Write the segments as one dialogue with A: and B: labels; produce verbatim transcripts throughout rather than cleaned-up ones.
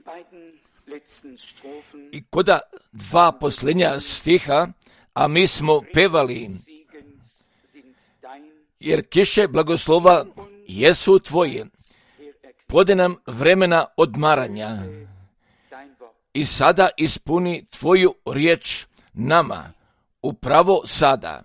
A: I koda dva posljednja stiha, a mi smo pevali, jer kiše blagoslova jesu tvoje, pode nam vremena odmaranja i sada ispuni tvoju riječ nama, upravo sada.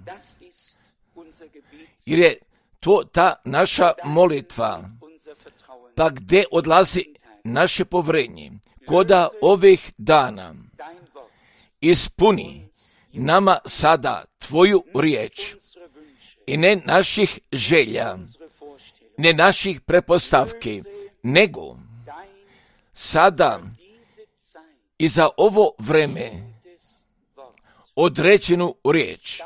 A: Jer je to ta naša molitva, pa gdje odlazi naše povrenje, koda ovih dana ispuni nama sada tvoju riječ i ne naših želja, ne naših pretpostavki, nego sada i za ovo vreme određenu riječ,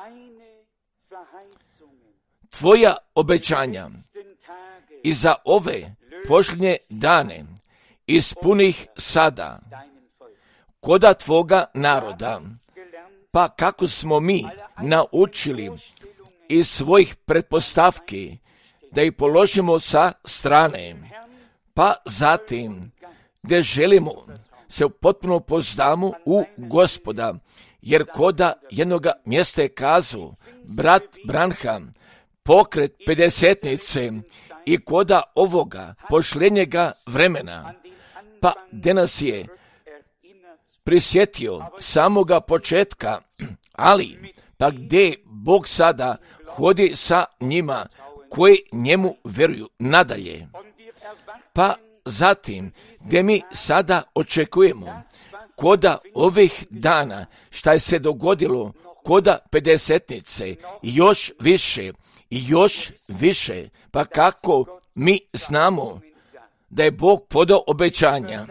A: tvoja obećanja i za ove posljednje dane ispunih sada koda tvoga naroda, pa kako smo mi naučili iz svojih pretpostavki da ih položimo sa strane, pa zatim gdje želimo se potpuno poznamo u Gospoda, jer koda jednoga mjesta je kazu brat Branham, pokret pedesetnice i koda ovoga posljednjega vremena, pa gdje nas je prisjetio samoga početka, ali pa gdje Bog sada hodi sa njima koji njemu vjeruju nadalje. Pa zatim gdje mi sada očekujemo koda ovih dana šta je se dogodilo koda pedesetnice još više i još više, pa kako mi znamo da je Bog podao obećanja,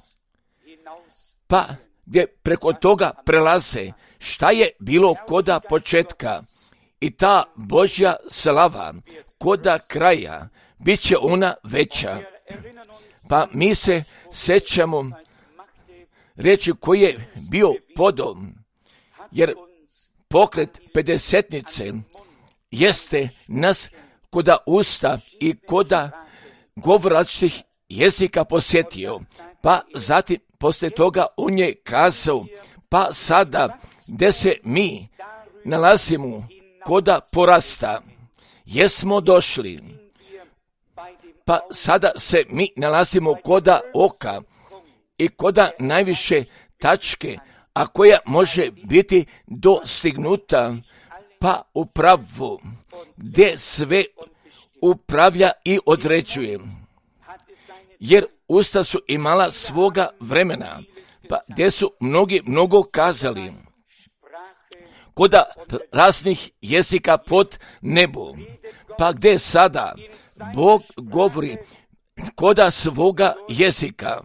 A: pa gdje preko toga prelaze šta je bilo koda početka i ta Božja slava koda kraja, bit će ona veća. Pa mi se sjećamo reći koji je bio podom, jer pokret pedesetnice jeste nas koda usta i koda govor različitih jezika posjetio, pa zatim poslije toga on je kazao, pa sada gdje se mi nalazimo koda porasta, jesmo došli, pa sada se mi nalazimo koda oka i koda najviše tačke, a koja može biti dostignuta, pa upravo gdje sve upravlja i određuje. Jer usta su imala svoga vremena, pa gdje su mnogi mnogo kazali, koda raznih jezika pod nebo, pa gdje sada Bog govori koda svoga jezika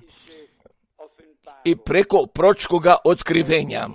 A: i preko proročkoga otkrivenja.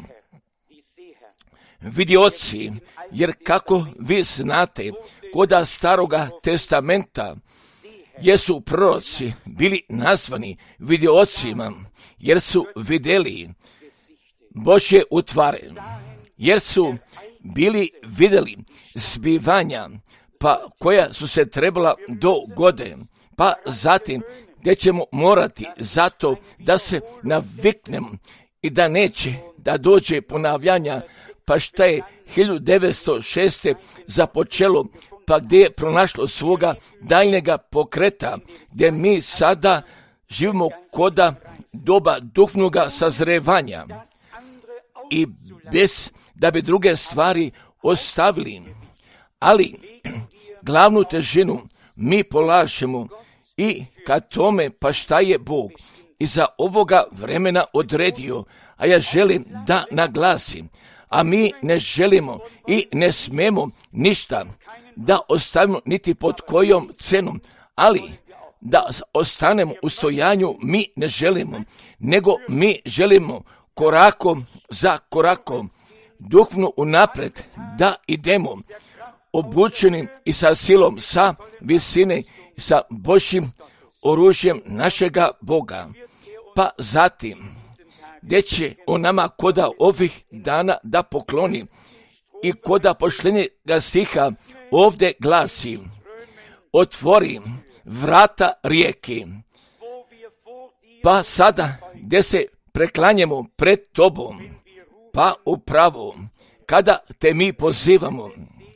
A: Vidioci, jer kako vi znate, koda staroga testamenta jesu proroci bili nazvani vidiocima, jer su vidjeli Božje utvare, jer su bili vidjeli zbivanja, pa koja su se trebala dogode, pa zatim gdje ćemo morati zato da se naviknemo i da neće da dođe ponavljanja, pa šta je hiljadu devetsto šeste započelo, pa gdje je pronašlo svoga daljnjega pokreta, gdje mi sada živimo koda doba duhovnoga sazrevanja i bez da bi druge stvari ostavili, ali glavnu težinu mi polažemo i kad tome pa šta je Bog iza ovoga vremena odredio, a ja želim da naglasim, a mi ne želimo i ne smemo ništa da ostavimo niti pod kojom cenom, ali da ostanemo u stojanju mi ne želimo, nego mi želimo korakom za korakom duhovno unapred da idemo obučenim i sa silom, sa visine, sa Božjim oružjem našega Boga. Pa zatim, gdje će on nama koda ovih dana da pokloni i koda posljednjega stiha ovdje glasi, otvori vrata rijeke, Pa sada, gdje se preklanjemo pred tobom, pa upravo, kada te mi pozivamo,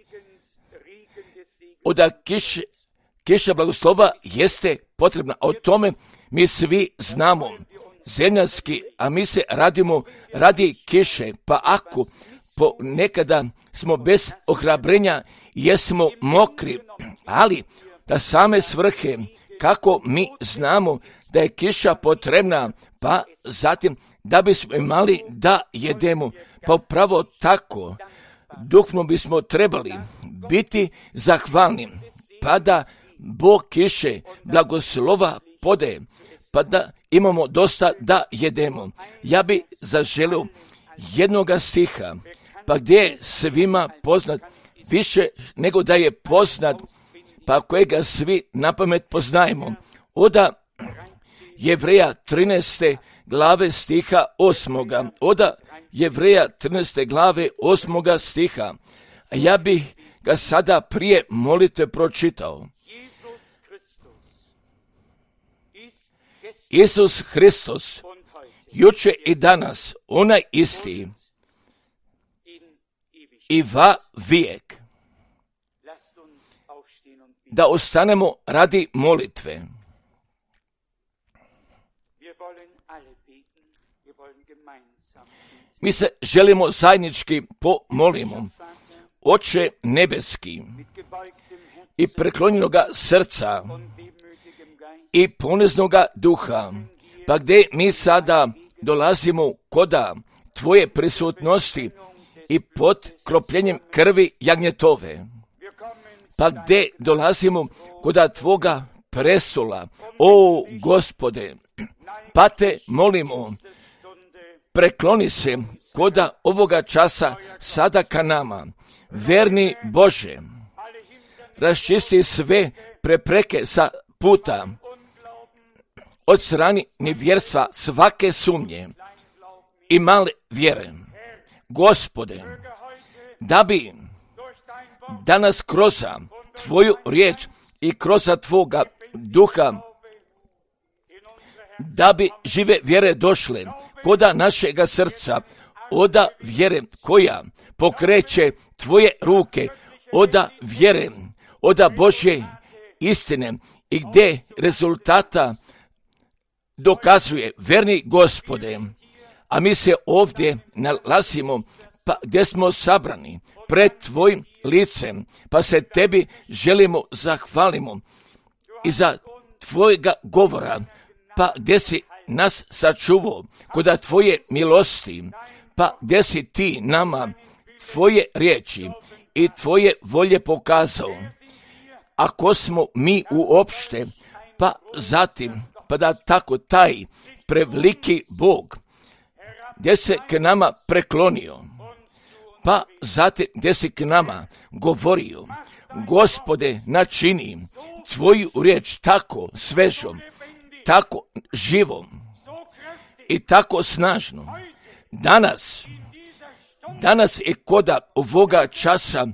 A: oda kiše, kiša blagoslova jeste potrebna. O tome mi svi znamo, zemljanski, a mi se radimo radi kiše, pa ako ponekada smo bez ohrabrenja, jesmo mokri, ali da same svrhe, kako mi znamo da je kiša potrebna, pa zatim da bismo imali da jedemo, pa upravo tako, duhovno bismo trebali biti zahvalni, pa da Bog kiše blagoslova pode, pa da imamo dosta da jedemo. Ja bi zaželio jednoga stiha, pa gdje je svima poznat, više nego da je poznat, pa kojega svi napamet poznajemo. Oda Jevreja trinaeste glave stiha osmoga. Oda Jevreja trinaeste glave osmoga stiha. A ja bih ga sada prije molitve pročitao. Isus Hristos, juče i danas, onaj isti i va vijek. Da ostanemo radi molitve. Mi se želimo zajednički pomolimo. Oče nebeski i preklonjenoga srca i poniznoga duha, pa gdje mi sada dolazimo koda tvoje prisutnosti i pod kropljenjem krvi jagnjetove, pa gdje dolazimo koda tvoga prestola, o Gospode, pa te molimo, prekloni se koda ovoga časa sada ka nama, verni Bože, raščisti sve prepreke sa puta, odstrani nevjerstva svake sumnje i male vjere. Gospode, da bi danas kroz tvoju riječ i kroz tvoga duha, da bi žive vjere došle koda našega srca, oda vjere koja pokreće tvoje ruke, oda vjere, oda Božje istine i gdje rezultata dokazuje verni Gospode, a mi se ovdje nalazimo, pa gdje smo sabrani pred tvojim licem, pa se tebi želimo zahvalimo i za tvojega govora, pa gdje si nas sačuvao koda tvoje milosti, pa gdje si ti nama tvoje riječi i tvoje volje pokazao. Ako smo mi uopšte, pa zatim, pa da tako taj preveliki Bog, gdje se k nama preklonio, pa zatim gdje si k nama govorio, Gospode, načini tvoju riječ tako svežom, tako živom i tako snažno. Danas, danas je koda ovoga časa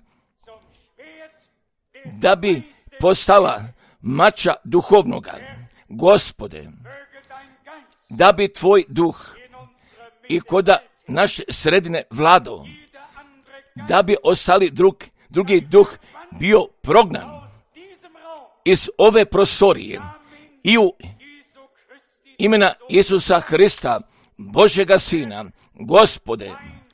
A: da bi postala mača duhovnoga. Gospode, da bi tvoj duh i koda naše sredine vladao, da bi ostali drug, drugi duh bio prognan iz ove prostorije i u imena Isusa Hrista, Božjega Sina, Gospode,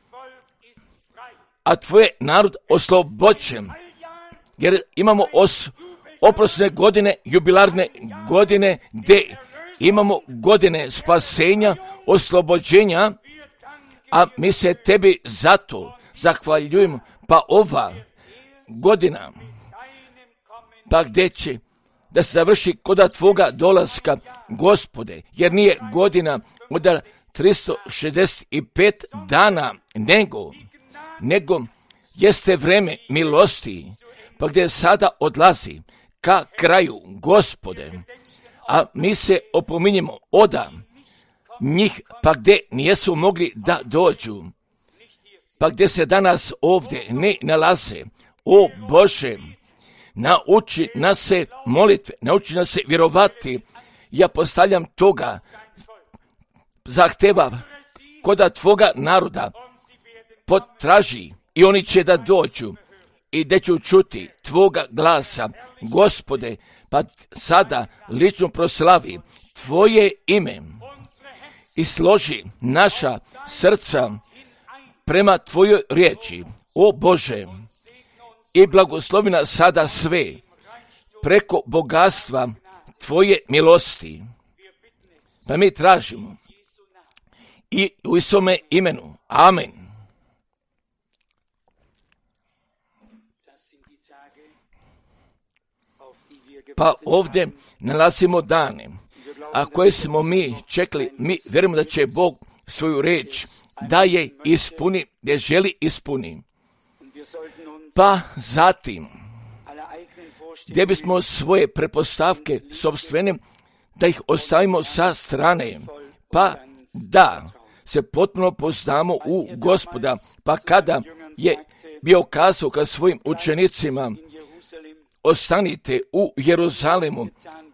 A: a tvoj narod oslobođen, jer imamo os, oprosne godine, jubilarne godine, gdje imamo godine spasenja, oslobođenja, a mi se tebi zato zahvaljujemo, pa ova godina, pa gdje će da se završi koda tvoga dolaska, Gospode, jer nije godina od tristo šezdeset pet dana, nego, nego jeste vreme milosti, pa gdje sada odlazi ka kraju, Gospode, a mi se opominjemo oda njih, pa gdje nijesu mogli da dođu, pa gdje se danas ovdje ne nalaze. O Bože, nauči nas se molitve, nauči nas se vjerovati. Ja postavljam toga zahteva koda tvoga naroda potraži i oni će da dođu i da ću čuti tvoga glasa, Gospode, pa sada lično proslavi tvoje ime i složi naša srca prema tvojoj riječi, o Bože, i blagoslovi nas sada sve preko bogatstva tvoje milosti. Pa mi tražimo i u Isome imenu. Amen. Pa ovdje nalazimo dane, a koje smo mi čekali, mi vjerujemo da će Bog svoju riječ da je ispuni, gdje želi ispuni. Pa zatim, gdje bismo svoje prepostavke sopstvene, da ih ostavimo sa strane, pa da se potpuno poznamo u Gospoda, pa kada je bio kazao ka svojim učenicima, ostanite u Jeruzalemu,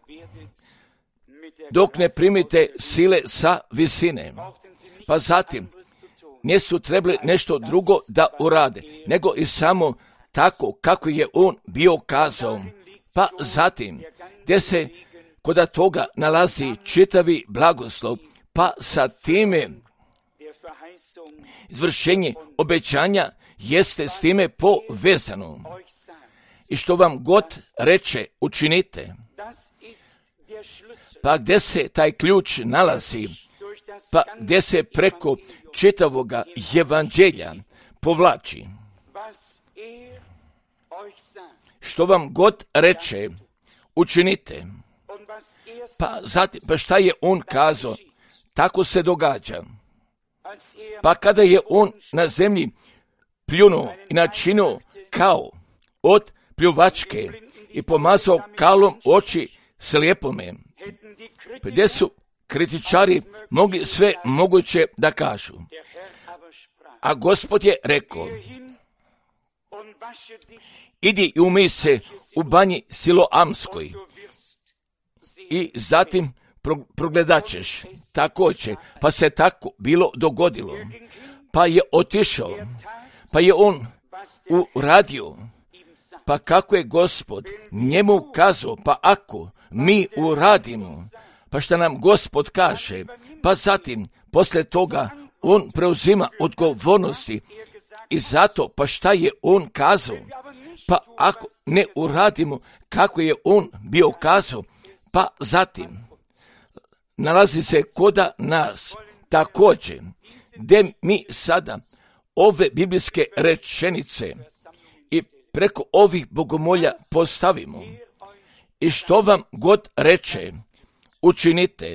A: dok ne primite sile sa visine. Pa zatim, nisu trebali nešto drugo da urade, nego i samo tako kako je on bio kazao. Pa zatim, gdje se koda toga nalazi čitavi blagoslov, pa sa time izvršenje obećanja jeste s time povezano. I što vam god reče, učinite. Pa gdje se taj ključ nalazi, pa gdje se preko čitavoga evanđelja povlači. Što vam god reče, učinite. Pa zatim, pa šta je on kazao? Tako se događa. Pa kada je on na zemlji pljunuo i načinio kao od pljuvačke i pomazao kalom oči slijepome, gdje su kritičari mogli sve moguće da kažu. A Gospod je rekao, idi i umij se u banji Siloamskoj i zatim progledat ćeš. Također, pa se tako bilo dogodilo. Pa je otišao, pa je on uradio, pa kako je Gospod njemu kazao, pa ako mi uradimo, pa šta nam Gospod kaže, pa zatim, posle toga, on preuzima odgovornosti i zato, pa šta je on kazao, pa ako ne uradimo kako je on bio kazao, pa zatim, nalazi se koda nas, također, gdje mi sada ove biblijske rečenice i preko ovih bogomolja postavimo i što vam god reče, učinite.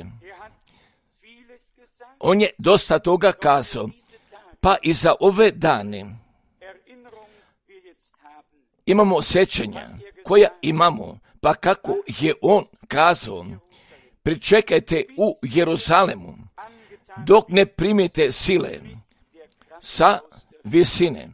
A: On je dosta toga kazao, pa i za ove dane imamo sjećanja koja imamo, pa kako je on kazao, pričekajte u Jeruzalemu, dok ne primite sile sa visine.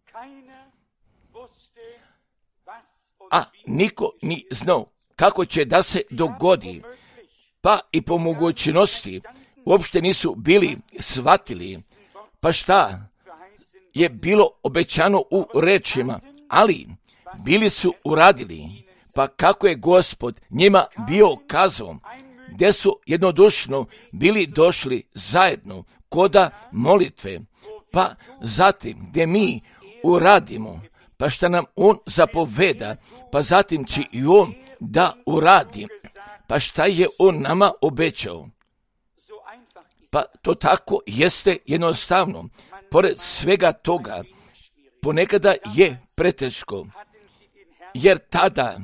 A: A niko ni znao kako će da se dogodi, pa i po mogućnosti uopšte nisu bili shvatili, pa šta je bilo obećano u rečima, ali bili su uradili, pa kako je Gospod njima bio kazao, gdje su jednodušno bili došli zajedno koda molitve, pa zatim gdje mi uradimo, pa šta nam on zapoveda, pa zatim će i on da uradi, pa šta je on nama obećao. Pa to tako jeste jednostavno. Pored svega toga, ponekada je preteško, jer tada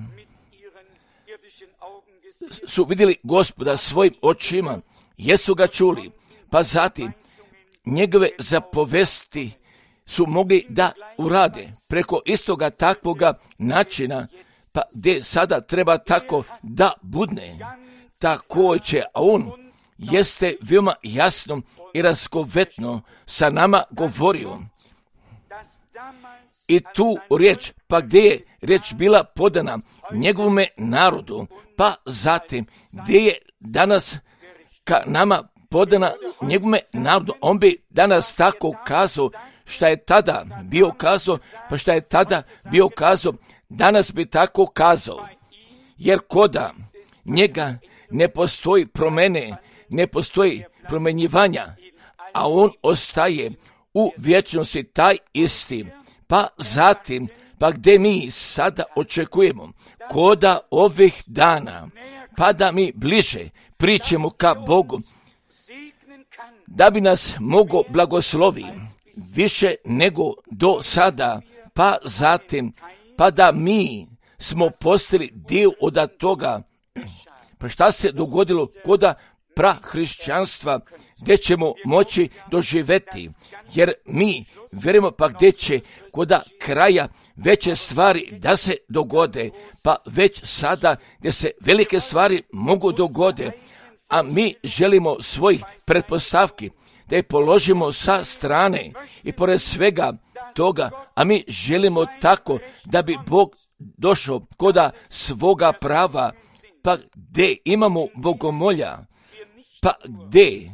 A: su vidjeli Gospoda svojim očima, jesu ga čuli, pa zatim njegove zapovesti su mogli da urade preko istoga takvoga načina, pa gdje sada treba tako da budne. Također, a on jeste veoma jasno i raskovetno sa nama govorio. I tu riječ, pa gdje je riječ bila podana njegovome narodu, pa zatim gdje je danas ka nama podana njegove narodu, on bi danas tako kazao šta je tada bio kazao, pa šta je tada bio kazao, danas bi tako kazao. Jer koda njega ne postoji promene, ne postoji promenjivanja, a on ostaje u vječnosti taj isti. Pa zatim, pa gdje mi sada očekujemo, koda ovih dana, pa da mi bliže pričemo ka Bogu, da bi nas mogo blagoslovi više nego do sada, pa zatim, pa da mi smo postali dio od toga. Pa šta se dogodilo koda prahrišćanstva, gdje ćemo moći doživjeti, jer mi vjerujemo pa gdje će koda kraja veće stvari da se dogode, pa već sada gdje se velike stvari mogu dogode, a mi želimo svojih pretpostavki da je položimo sa strane i pored svega toga, a mi želimo tako da bi Bog došao koda svoga prava, pa gdje imamo bogomolja, pa gdje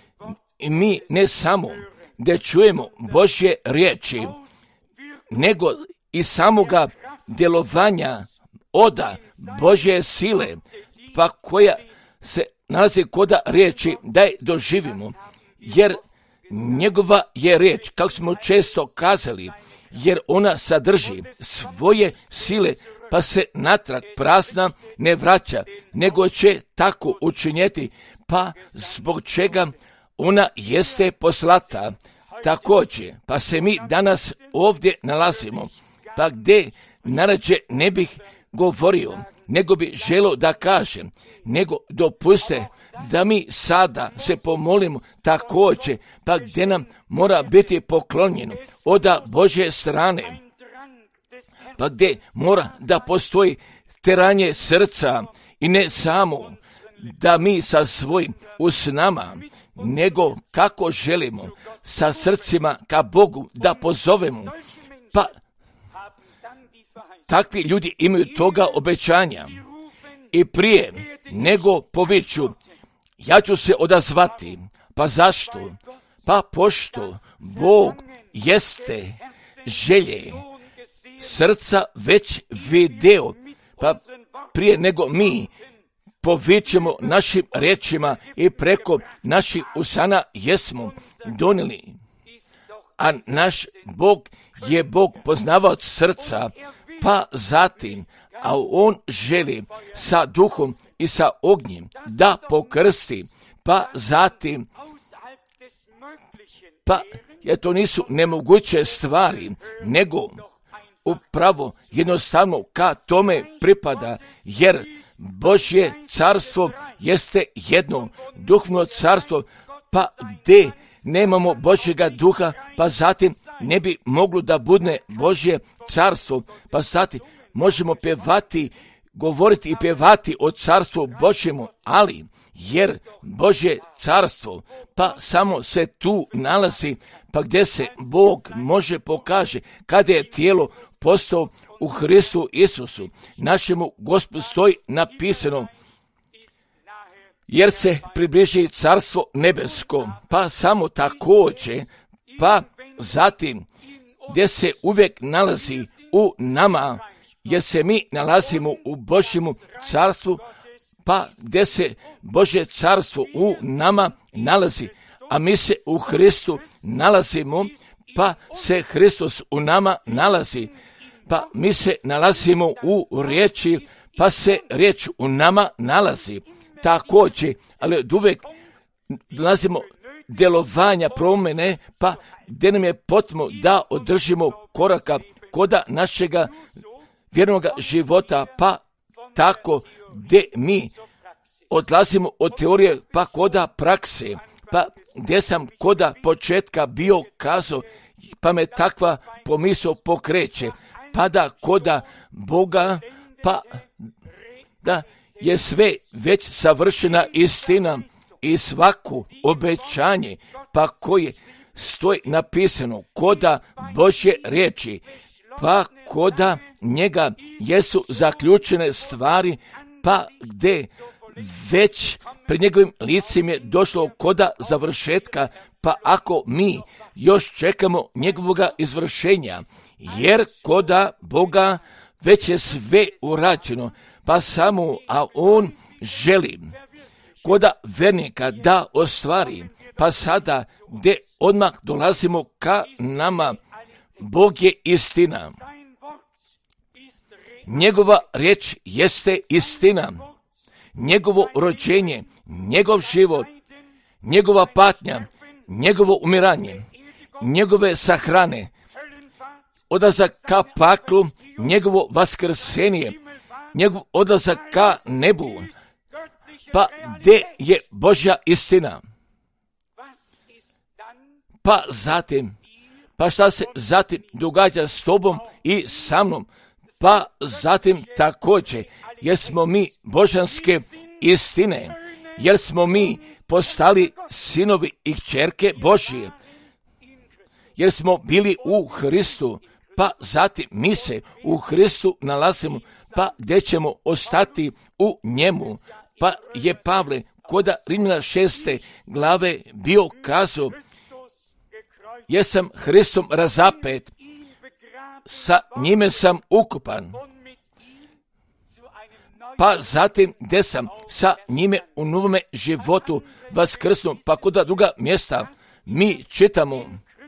A: mi ne samo gdje čujemo Božje riječi, nego i samoga djelovanja oda Božje sile, pa koja se nalazi koda riječi da je doživimo, jer njegova je riječ, kako smo često kazali, jer ona sadrži svoje sile, pa se natrag prazna ne vraća, nego će tako učinjeti, pa zbog čega ona jeste poslata. Također, pa se mi danas ovdje nalazimo, pa gdje narađe ne bih govorio, nego bi želio da kažem, nego dopuste da mi sada se pomolimo također, pa gdje nam mora biti poklonjeno od Božje strane, pa gdje mora da postoji teranje srca i ne samo da mi sa svojim usnama, nego kako želimo sa srcima ka Bogu da pozovemo, pa takvi ljudi imaju toga obećanja i prije nego poviću, ja ću se odazvati. Pa zašto? Pa pošto Bog jeste želje srca već video, pa prije nego mi povićemo našim riječima i preko naših usana jesmo donijeli. A naš Bog je Bog poznavaoc srca, pa zatim, a on želi sa duhom i sa ognjem da pokrsti, pa zatim, pa jer to nisu nemoguće stvari, nego upravo jednostavno ka tome pripada, jer Božje carstvo jeste jedno duhovno carstvo, pa gdje nemamo Božjega duha, pa zatim ne bi moglo da bude Božje carstvo, pa zatim možemo pjevati, govoriti i pjevati o carstvu Božjemu, ali jer Božje carstvo, pa samo se tu nalazi, pa gdje se Bog može pokaže, kada je tijelo postao u Hristu Isusu, našemu Gospodu stoji napisano, jer se približi carstvo nebesko, pa samo također, pa zatim gdje se uvijek nalazi u nama, jer se mi nalazimo u Božjemu carstvu, pa gdje se Božje carstvo u nama nalazi, a mi se u Hristu nalazimo, pa se Hristos u nama nalazi, pa mi se nalazimo u riječi, pa se riječ u nama nalazi. Također, ali od uvijek nalazimo djelovanja promjene, pa gdje nam je potrebno da održimo koraka koda našega vjernog života, pa tako gdje mi odlazimo od teorije pa koda prakse, pa gdje sam koda početka bio kazao, pa me takva pomisao pokreće, pa da koda Boga, pa da je sve već savršena istina i svaku obećanje, pa koje stoji napisano koda Božje riječi, pa koda njega jesu zaključene stvari, pa gdje već pred njegovim licem je došlo koda završetka, pa ako mi još čekamo njegovoga izvršenja, jer koda Boga već je sve urađeno, pa samo, a on želi koda vernika da ostvari, pa sada gdje odmah dolazimo ka nama, Bog je istina. Njegova riječ jeste istina. Njegovo rođenje, njegov život, njegova patnja, njegovo umiranje, njegove sahrane, odlazak ka paklu, njegovo vaskrsenje, njegov odlazak ka nebu. Pa gdje je Božja istina? Pa zatim, pa šta se zatim događa s tobom i sa mnom? Pa zatim također, jer smo mi božanske istine, jer smo mi postali sinovi i kćerke Božije, jer smo bili u Hristu, pa zatim mi se u Hristu nalazimo, pa gdje ćemo ostati u njemu. Pa je Pavle koda Rimljana šeste glave bio kazao, jer sam Hristom razapet, sa njime sam ukupan, pa zatim gdje sam sa njime u novome životu vaskrsnu, pa koda druga mjesta mi čitamo,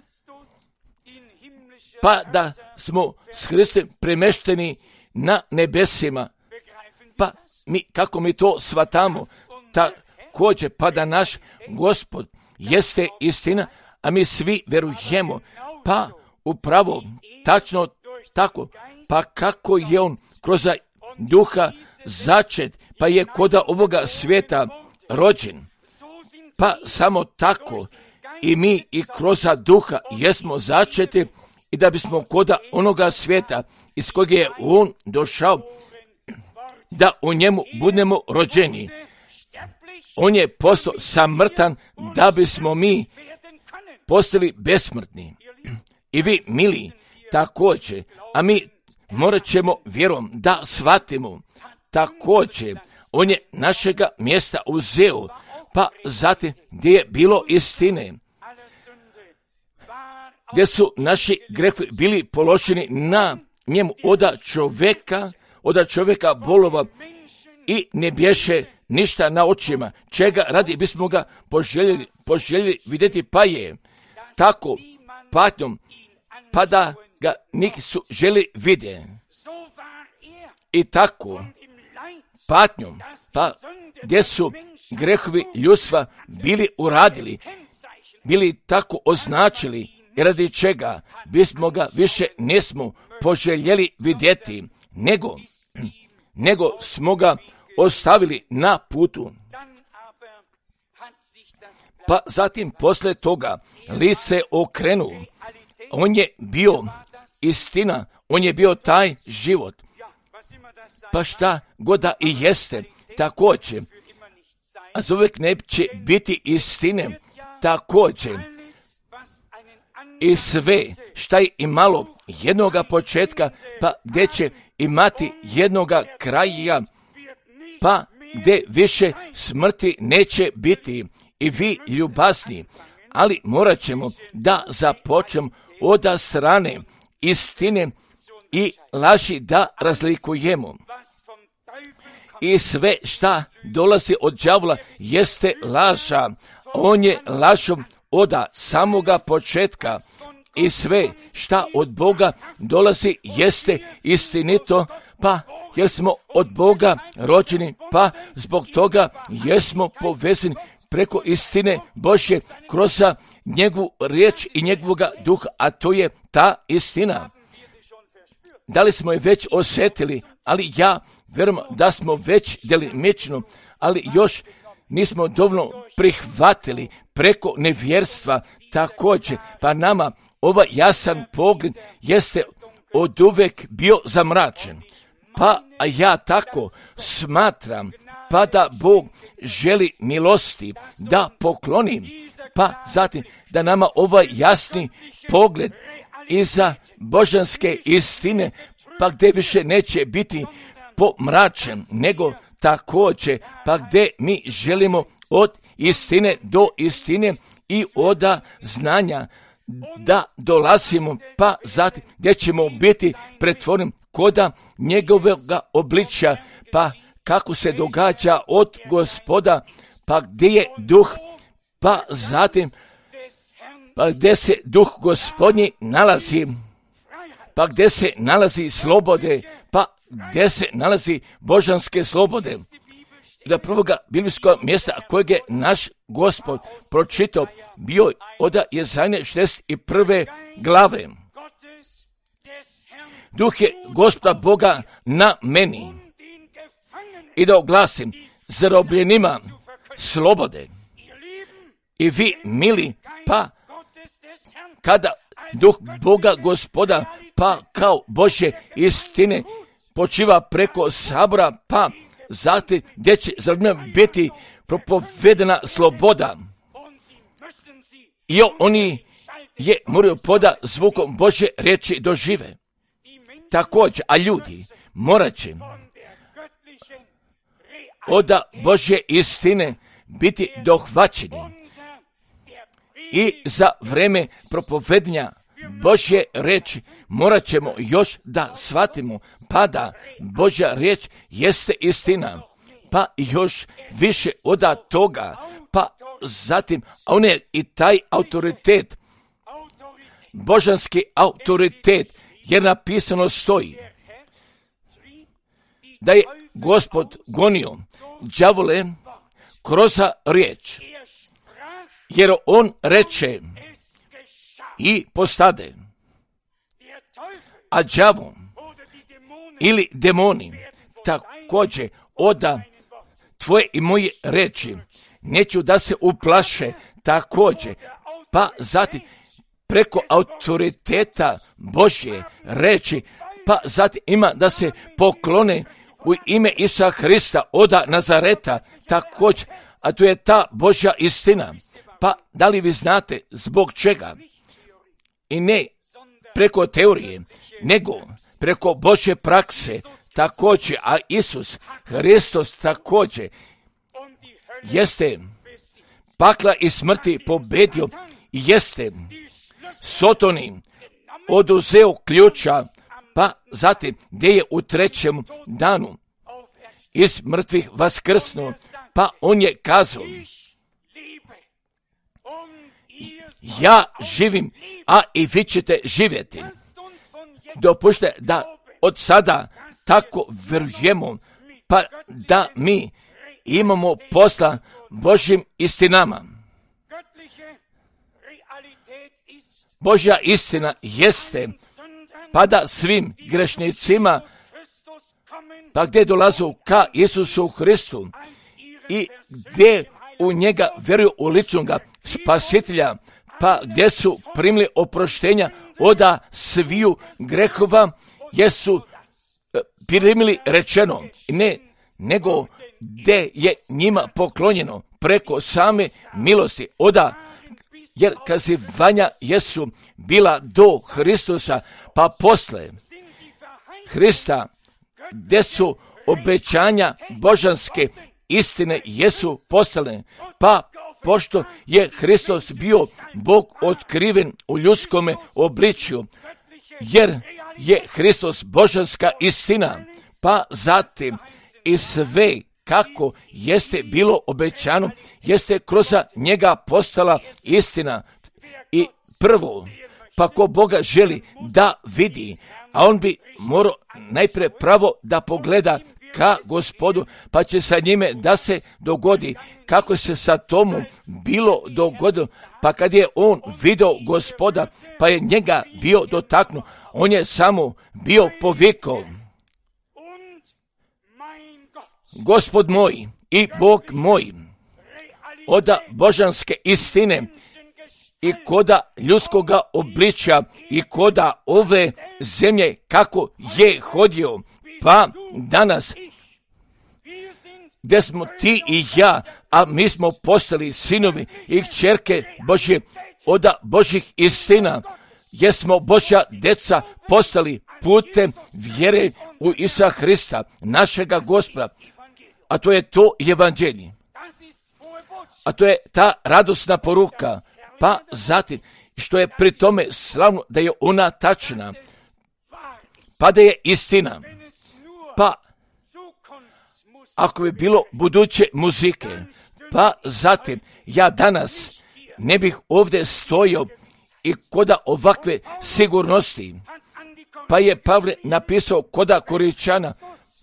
A: pa da smo s Hristom premešteni na nebesima. Pa mi, kako mi to shvatamo, također, pa da naš Gospod jeste istina, a mi svi verujemo, pa upravo tačno tako, pa kako je on kroz duha začet, pa je koda ovoga svijeta rođen, pa samo tako i mi i kroz duha jesmo začeti, i da bismo koda onoga svijeta iz kojeg je on došao, da u njemu budemo rođeni. On je postao samrtan da bismo mi postali besmrtni. I vi, mili, također, a mi morat ćemo vjerom da shvatimo, također, on je našega mjesta uzeo, pa zatim gdje je bilo istine, gdje su naši grehovi bili položeni na njemu oda čovjeka, oda čovjeka bolova i ne bješe ništa na očima, čega radi bismo ga poželjeli, poželjeli vidjeti, pa je tako patnjom, pa da ga nisu želi vidjeti. I tako patnjom, pa gdje su grehovi ljudstva bili uradili, bili tako označili, i radi čega bismo ga više nismo poželjeli vidjeti, nego, nego smo ga ostavili na putu. Pa zatim posle toga lice okrenuo. On je bio istina, on je bio taj život. Pa šta god da i jeste, također, a za uvijek neće biti istine, također, i sve šta je imalo jednoga početka, pa gdje će imati jednoga kraja, pa gdje više smrti neće biti. I vi ljubazni, ali morat ćemo da započnemo od strane istine i laži da razlikujemo. I sve šta dolazi od đavola jeste laža. On je lažom od samoga početka. I sve šta od Boga dolazi jeste istinito, pa jer smo od Boga rođeni, pa zbog toga jesmo povezani preko istine Božje kroz njegovu riječ i njegovoga duha, a to je ta istina. Da li smo je već osjetili, ali ja vjerujem da smo već delimično, ali još nismo dovoljno prihvatili preko nevjerstva također, pa nama ovaj jasan pogled jeste od uvek bio zamračen. Pa ja tako smatram, pa da Bog želi milosti da pokloni, pa zatim da nama ovaj jasni pogled iza božanske istine, pa gdje više neće biti pomračen, nego također, pa gdje mi želimo od istine do istine i od znanja da dolazimo, pa zatim gdje ćemo biti pretvoreni koda njegovega obličja, pa kako se događa od Gospoda, pa gdje je duh, pa zatim pa gdje se duh Gospodnji nalazi, pa gdje se nalazi slobode, pa gdje se nalazi božanske slobode. Da prvoga biblijskog mjesta kojeg je naš Gospod pročitao bio od Jezajne šezdeset prve glave. Duh je Gospoda Boga na meni i da oglasim zarobljenima slobode. I vi, mili, pa kada duh Boga Gospoda, pa kao Božje istine počiva preko sabora, pa zatim gdje će zarobljenima biti propovedena sloboda. I oni je moraju poda zvukom Božje riječi dožive. Također, a ljudi morat će od Božje istine biti dohvaćeni i za vreme propovednja Božje riječi morat ćemo još da shvatimo, pa da Božja riječ jeste istina, pa još više od toga, pa zatim on je i taj autoritet, božanski autoritet, jer napisano stoji da je Gospod gonio đavole kroz riječ, jer on reče i postade. A đavo ili demoni također oda tvoje i moje reči neću da se uplaše također, pa zatim preko autoriteta Božje reči, pa zatim ima da se poklone u ime Isusa Hrista od Nazareta također, a to je ta Božja istina. Pa da li vi znate zbog čega? I ne preko teorije, nego preko Božje prakse također, a Isus Hristos također jeste pakla i smrti pobedio i jeste Sotoni oduzeo ključa, pa zatim gdje je u trećem danu iz mrtvih vaskrsnuo, pa on je kazao: ja živim, a i vi ćete živjeti. Dopušte da od sada tako vjerujemo, pa da mi imamo posla Božjim istinama. Božja istina jeste, pa da svim grešnicima, pa gdje dolazu ka Isusu Hristu i gdje u njega vjeruju u ličnoga spasitelja, pa gdje su primili oproštenja od sviju grehova, jesu primili rečeno, ne, nego gdje je njima poklonjeno preko same milosti oda, jer kazivanja jesu bila do Hristusa, pa posle Hrista, gdje su obećanja božanske istine jesu postale, pa pošto je Hristos bio Bog otkriven u ljudskome obličju, jer je Hristos božanska istina, pa zatim i sve kako jeste bilo obećano, jeste kroz njega postala istina. I prvo, pa ko Boga želi da vidi, a on bi morao najprije pravo da pogleda ka Gospodu, pa će sa njime da se dogodi kako se sa tomu bilo dogodilo, pa kad je on vidio Gospoda, pa je njega bio dotaknuo, on je samo bio povikao: Gospod moj i Bog moj, od božanske istine i koda ljudskoga obličja i koda ove zemlje kako je hodio, pa danas gdje smo ti i ja, a mi smo postali sinovi i kćerke Božje od Božjih istina, jer smo Božja deca postali putem vjere u Isusa Hrista, našega Gospoda. a to je to evanđelje. A to je ta radosna poruka, pa zatim što je pri tome slavno da je ona tačna, pa da je istina. Pa ako bi bilo buduće muzike, pa zatim ja danas ne bih ovdje stojio i koda ovakve sigurnosti. Pa je Pavle napisao koda Koričana,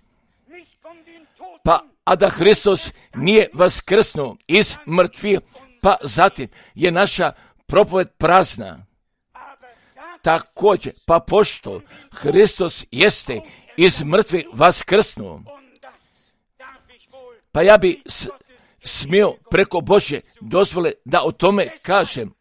A: pa a da Hristos nije vaskrsnuo iz mrtvih, pa zatim je naša propoved prazna. Također, pa pošto Hristos jeste iz mrtvih vaskrsnuo, pa ja bi s, smio preko Božje dozvole da o tome kažem.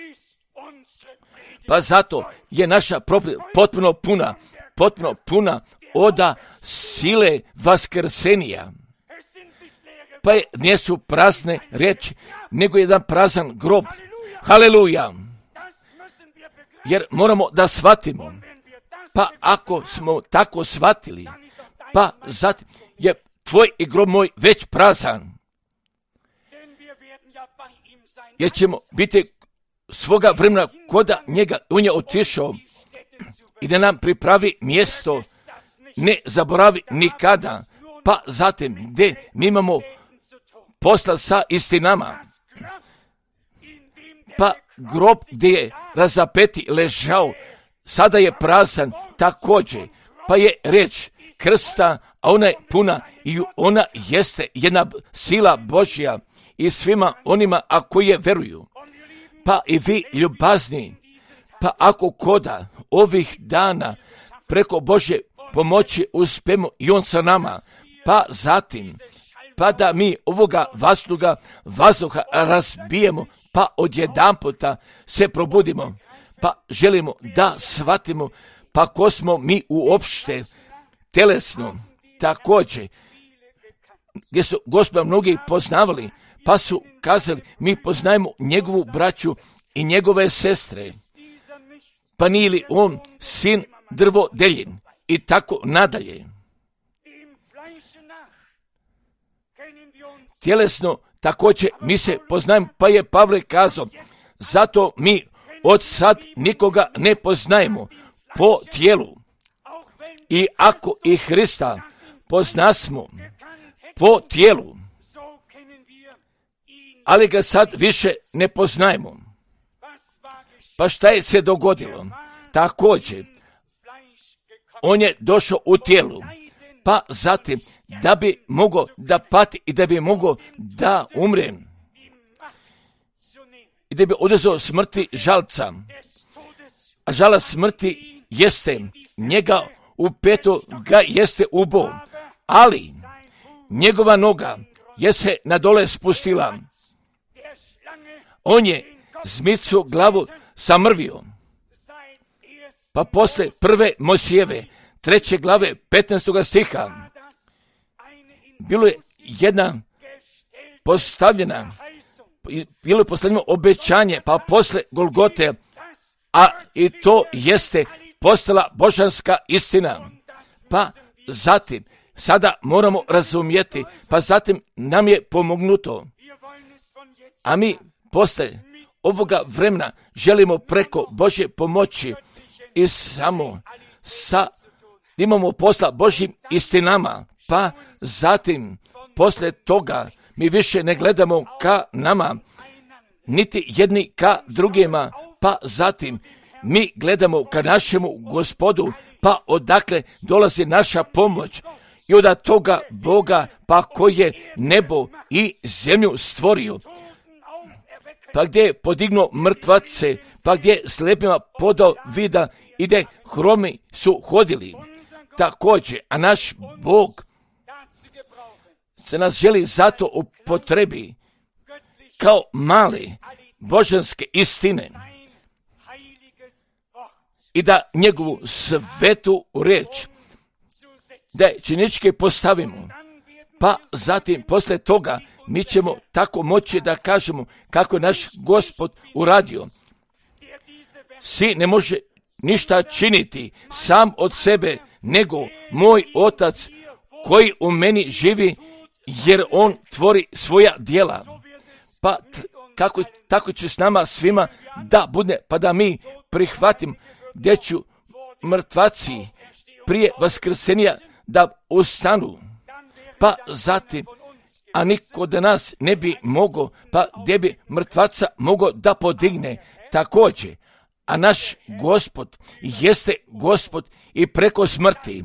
A: Pa zato je naša propoved potpuno puna, potpuno puna oda sile vaskrsenija. Pa je, nisu prazne riječi, nego jedan prazan grob. Haleluja! Jer moramo da shvatimo. Pa ako smo tako shvatili, pa zatim je tvoj i grob moj već prazan. Jer ćemo biti svoga vremena koda njega, on je otišao i da nam pripravi mjesto, ne zaboravi nikada, pa zatim gdje mi imamo posla sa istinama. Pa grob gdje je razapeti ležao, sada je prazan također, pa je riječ krsta, a ona je puna i ona jeste jedna sila Božja i svima onima a koje veruju. Pa i vi ljubazni, pa ako koda ovih dana preko Božje pomoći uspemo i on sa nama, pa zatim, pa da mi ovoga vazduha, vazduha razbijemo, pa odjedanputa se probudimo, pa želimo da shvatimo, pa ko smo mi uopšte telesno, također, gdje su Gospoda mnogi poznavali, pa su kazali, mi poznajemo njegovu braću i njegove sestre, pa nije li on sin drvodeljin i tako nadalje. Tjelesno također mi se poznajemo, pa je Pavle kazao, zato mi od sad nikoga ne poznajemo po tijelu. I ako i Hrista poznasmo po tijelu, ali ga sad više ne poznajemo. Pa šta je se dogodilo? Također, on je došao u tijelu, pa zatim da bi mogao da pati i da bi mogao da umre. I da bi oduzeo smrti žalca. A žala smrti jeste njega u petu ga jeste ubo, ali njegova noga je se na dole spustila. On je zmicu glavu samrvio. Pa posle prve Mojsijeve, treće glave, petnaestog stiha, bilo je jedna postavljena, bilo je postavljeno obećanje, pa posle Golgote, a i to jeste postala božanska istina. Pa zatim, sada moramo razumjeti, pa zatim nam je pomognuto, a mi posle ovoga vremena želimo preko Božje pomoći i samo sa imamo posla Božjim istinama, pa zatim posle toga mi više ne gledamo ka nama, niti jedni ka drugima, pa zatim mi gledamo ka našemu Gospodu, pa odakle dolazi naša pomoć i od toga Boga, pa koji je nebo i zemlju stvorio, pa gdje je podignuo mrtvace, pa gdje je slijepima podao vida i gdje hromi su hodili. Također, a naš Bog se nas želi zato upotrebi kao male božanske istine i da njegovu svetu riječ da je činičke postavimo, pa zatim posle toga mi ćemo tako moći da kažemo kako je naš Gospod uradio. Si ne može ništa činiti sam od sebe, nego moj Otac koji u meni živi jer on tvori svoja djela. Pa t- kako, tako će s nama svima da bude, pa da mi prihvatim gdje ću mrtvaci prije vaskrsenja da ustanu. Pa zatim, a niko da nas ne bi mogao, pa gdje bi mrtvaca mogao da podigne također. A naš Gospod jeste Gospod i preko smrti,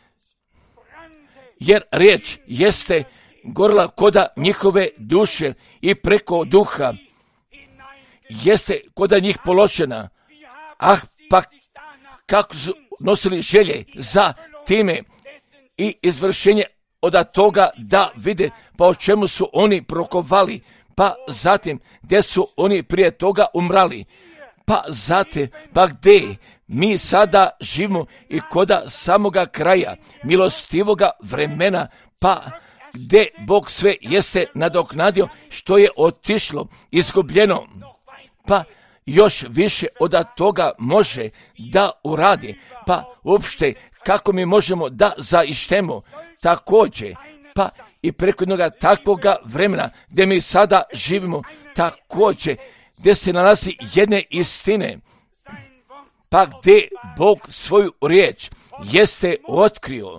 A: jer riječ jeste gorila koda njihove duše i preko duha jeste koda njih položena. Ah, pa kako su nosili želje za time i izvršenje od toga da vide pa o čemu su oni prokovali, pa zatim gdje su oni prije toga umrali, pa zatim pa gdje mi sada živimo i koda samoga kraja milostivoga vremena, pa gdje Bog sve jeste nadoknadio što je otišlo, izgubljeno, pa još više od toga može da uradi, pa uopšte kako mi možemo da zaištemo također, pa i preko jednoga takvoga vremena gdje mi sada živimo također, gdje se nalazi jedne istine, pa gdje Bog svoju riječ jeste otkrio,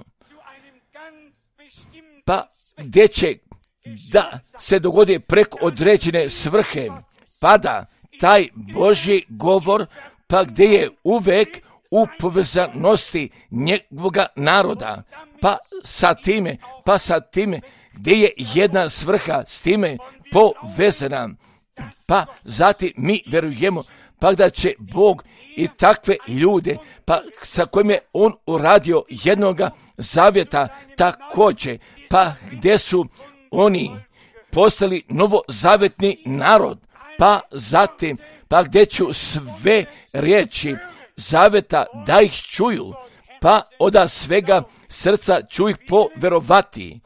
A: pa gdje će da se dogodi preko određene svrhe, pa da taj Božji govor, pa gdje je uvek u povezanosti njegovoga naroda, pa sa time, pa sa time gdje je jedna svrha s time povezana, pa zatim mi vjerujemo pa da će Bog i takve ljude, pa sa kojim je on uradio jednoga zavjeta također, pa gdje su oni postali novozavjetni narod, pa zatim, pa gdje ću sve riječi zavjeta da ih čuju, pa od svega srca ću ih poverovati.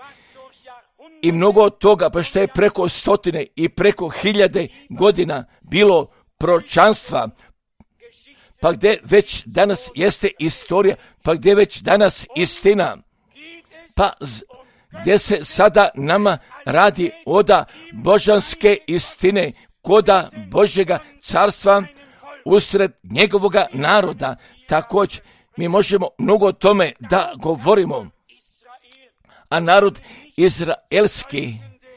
A: I mnogo od toga, pa što je preko stotine i preko hiljade godina bilo proročanstva, pa gdje već danas jeste istorija, pa gdje već danas istina, pa z, gdje se sada nama radi oda božanske istine, koda Božjega carstva usred njegovoga naroda. Također mi možemo mnogo o tome da govorimo. A narod izraelski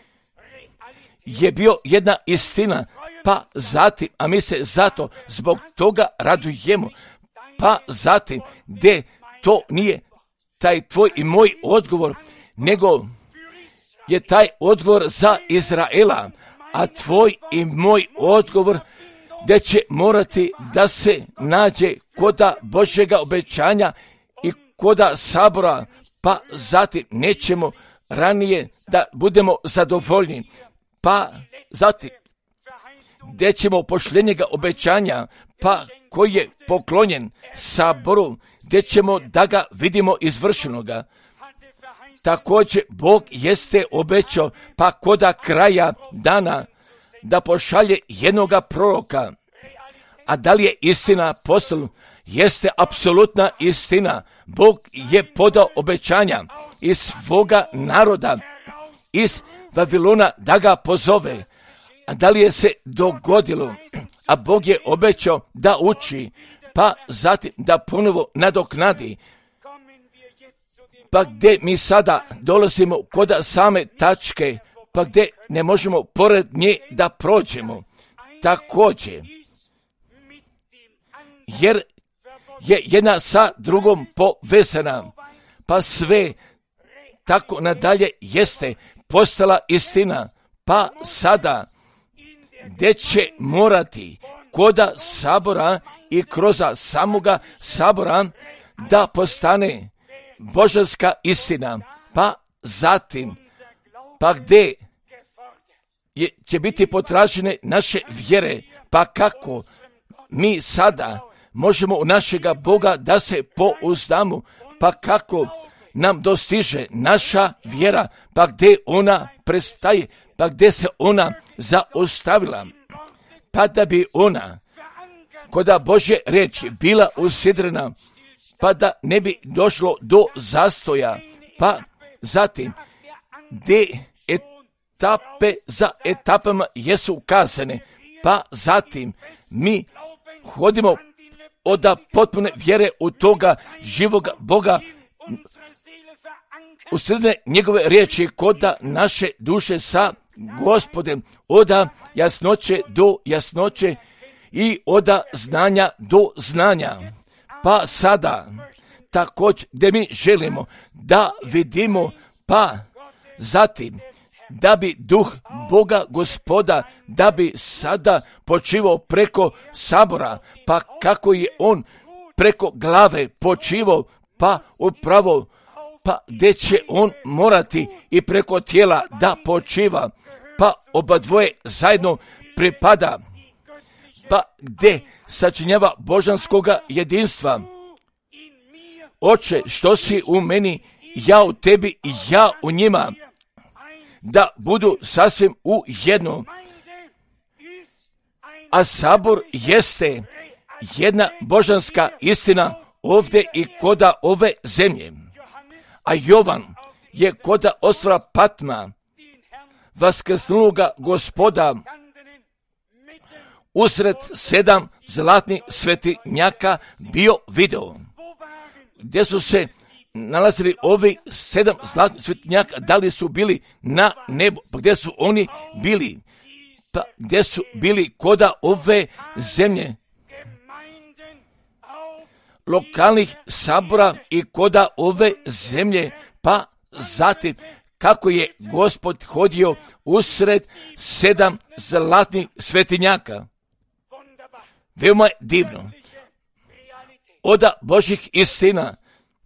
A: je bio jedna istina, pa zatim, a mi se zato zbog toga radujemo, pa zatim gdje to nije taj tvoj i moj odgovor, nego je taj odgovor za Izraela, a tvoj i moj odgovor gdje će morati da se nađe koda Božjega obećanja i koda sabora, pa zatim nećemo ranije da budemo zadovoljni, pa zatim gdje ćemo pošljenjega obećanja, pa koji je poklonjen saboru, gdje ćemo da ga vidimo izvršenoga. Također Bog jeste obećao, pa koda kraja dana da pošalje jednoga proroka. A da li je istina apostolu? Jeste apsolutna istina. Bog je podao obećanja iz svoga naroda, iz Vavilona, da ga pozove. A da li je se dogodilo? A Bog je obećao da uči, pa zatim da ponovo nadoknadi. Pa gdje mi sada dolazimo kod same tačke, pa gdje ne možemo pored nje da prođemo. Također, jer je jedna sa drugom povezana, pa sve tako nadalje jeste postala istina, pa sada gdje će morati koda sabora i kroz samoga sabora da postane božanska istina, pa zatim, pa gdje je, će biti potražene naše vjere, pa kako mi sada možemo u našega Boga da se pouzdamo, pa kako nam dostiže naša vjera, pa gdje ona prestaje, pa gdje se ona zaustavila, pa da bi ona koda Božje riječi bila usidrena, pa da ne bi došlo do zastoja, pa zatim gdje etape za etapama jesu ukazane, pa zatim mi hodimo od potpune vjere u toga živoga Boga, u sredine njegove riječi, koda naše duše sa Gospodem, oda jasnoće do jasnoće i oda znanja do znanja. Pa sada, također gdje mi želimo da vidimo, pa zatim da bi duh Boga Gospoda, da bi sada počivao preko sabora, pa kako je on preko glave počivao, pa upravo, pa gdje će on morati i preko tijela da počiva, pa oba dvoje zajedno pripada, pa gdje sačinjava božanskoga jedinstva. Oče, što si u meni, ja u tebi i ja u njima, da budu sasvim u jedno. A sabor jeste jedna božanska istina ovdje i koda ove zemlje. A Jovan je koda osvora Patma, vaskrsnuloga Gospoda, usred sedam zlatnih svetinjaka bio video. Gdje su se nalazili ovi sedam zlatnih svetinjaka? Da li su bili na nebu? Pa gdje su oni bili? Pa gdje su bili koda ove zemlje? Lokalnih sabora i koda ove zemlje, pa zatim kako je Gospod hodio usred sedam zlatnih svetinjaka. Veoma je divno. Oda Božih istina.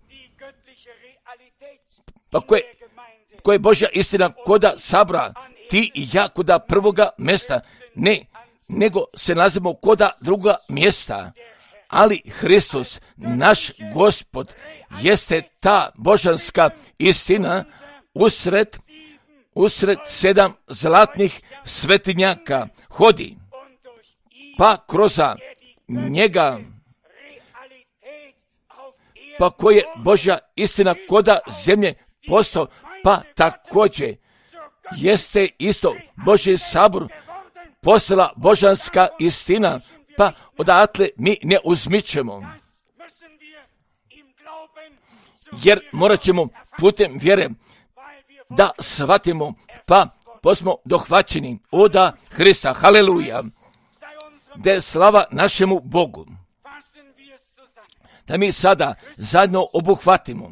A: Pa koje, koje je Božja istina koda sabora? Ti i ja koda prvoga mjesta. Ne, nego se nalazimo koda druga mjesta. Ali Hristos, naš Gospod, jeste ta božanska istina usred, usred sedam zlatnih svetinjaka hodi. Pa kroz njega, pa koje je Božja istina koda zemlje postao, pa također jeste isto Božji sabor postala božanska istina, pa odatle mi ne uzmičemo. Jer morat ćemo putem vjere da shvatimo, pa posmo dohvaćeni oda Hrista. Haleluja! Da je slava našemu Bogu. Da mi sada zajedno obuhvatimo.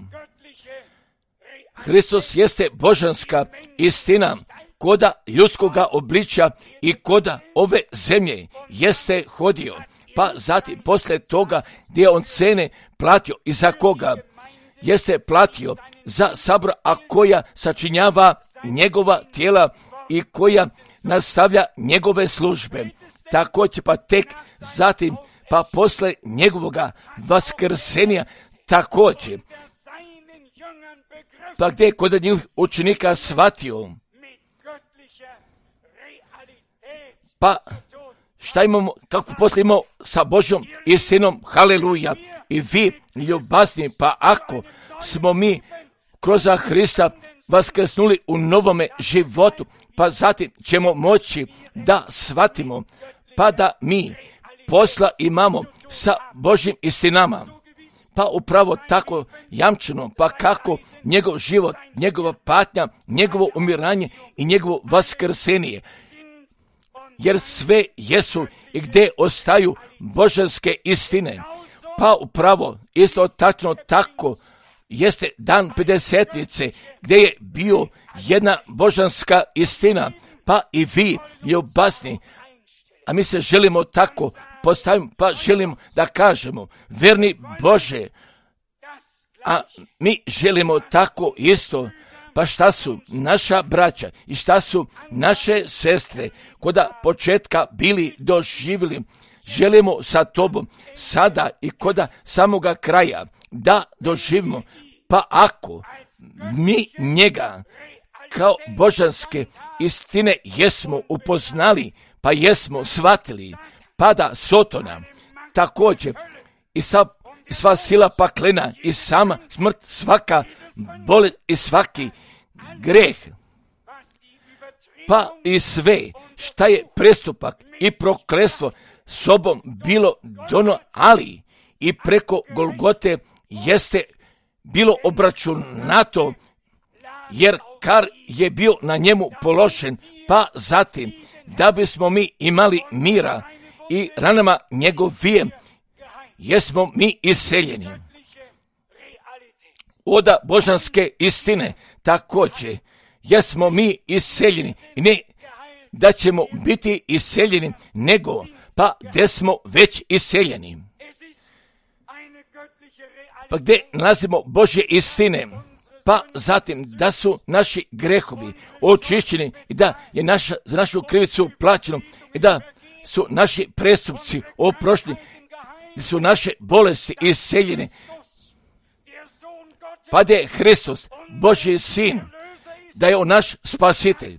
A: Hristos jeste božanska istina koda ljudskoga obličja i koda ove zemlje jeste hodio. Pa zatim poslije toga gdje on cene platio i za koga jeste platio za sabor, a koja sačinjava njegova tijela i koja nastavlja njegove službe. Također pa tek zatim pa posle njegovoga vaskrsenja također. Pa gdje je kod njih učenika shvatio, pa šta imamo, kako poslije imamo sa Božjom istinom, haleluja, i vi ljubazni, pa ako smo mi kroz Hrista vaskrsnuli u novome životu, pa zatim ćemo moći da shvatimo, pa da mi posla imamo sa Božjim istinama. Pa upravo tako jamčeno, pa kako njegov život, njegova patnja, njegovo umiranje i njegovo vaskrsenje. Jer sve jesu i gdje ostaju božanske istine. Pa upravo isto tačno tako jeste dan pedesetnice gdje je bio jedna božanska istina. Pa i vi ljubazni, a mi se želimo tako postavimo, pa želimo da kažemo, verni Bože, a mi želimo tako isto, pa šta su naša braća i šta su naše sestre koda početka bili doživjeli, želimo sa tobom sada i koda samoga kraja da doživimo, pa ako mi njega kao božanske istine jesmo upoznali, pa jesmo shvatili, pada Sotona, također i sva, sva sila paklena i sama smrt, svaka bolest i svaki greh, pa i sve šta je prestupak i prokletstvo sobom bilo dono, ali i preko Golgote jeste bilo obračunato, jer kar je bio na njemu položen, pa zatim da bismo mi imali mira i ranama njegovije jesmo mi iseljeni. Oda božanske istine također jesmo mi iseljeni, ne da ćemo biti iseljeni, nego pa gdje smo već iseljeni. Pa gdje nalazimo Božje istine, pa zatim da su naši grehovi očišćeni i da je naša, za našu krivicu plaćeno i da su naši prestupci oprošteni, da su naše bolesti iseljene, pa da je Hristos, Božji sin, da je on naš spasitelj.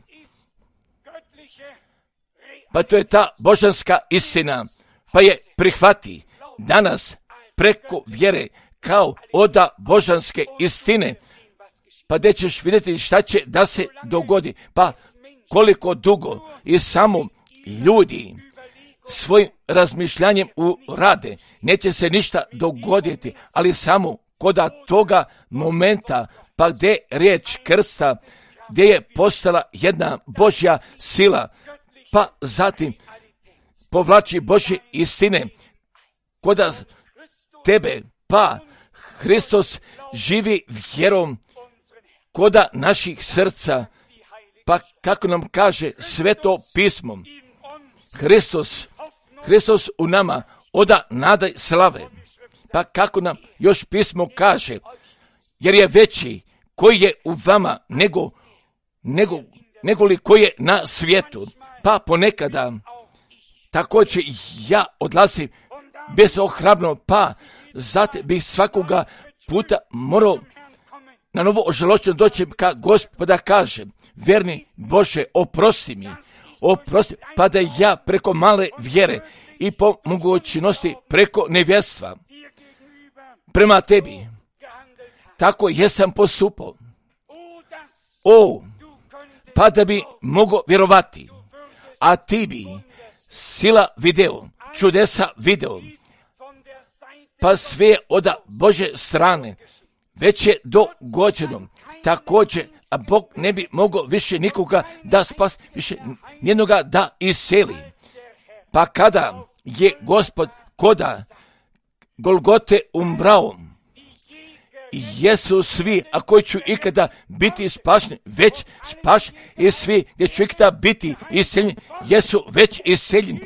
A: Pa to je ta božanska istina, pa je prihvati danas preko vjere kao oda božanske istine, pa gdje ćeš vidjeti šta će da se dogodi, pa koliko dugo i samo ljudi svojim razmišljanjem urade, neće se ništa dogoditi, ali samo koda toga momenta, pa gdje riječ krsta, gdje je postala jedna Božja sila, pa zatim povlači Božje istine koda tebe, pa Hristos živi vjerom koda naših srca, pa kako nam kaže Sveto pismo, Hristos, Hristos u nama oda nada slave, pa kako nam još pismo kaže, jer je veći koji je u vama nego, nego, nego li koji je na svijetu, pa ponekada također ja odlazim bez ohrabno, pa zato bih svakoga puta morao na novo ožalošćeno doći ka Gospoda kaže, verni Bože, oprosti mi, oprosti, pa da ja preko male vjere i po mogućnosti preko nevjerstva prema tebi, tako jesam postupao. O, pa da bi mogao vjerovati, a ti bi sila video, čudesa video, pa sve od Bože strane već je dogođeno. Također, a Bog ne bi mogao više nikoga da spas, više nijednoga da iseli. Pa kada je Gospod koda Golgote umrao, jesu svi, a koji ću ikada biti spašeni, već spašeni, i svi gdje ću ikada biti iseljeni, jesu već iseljeni.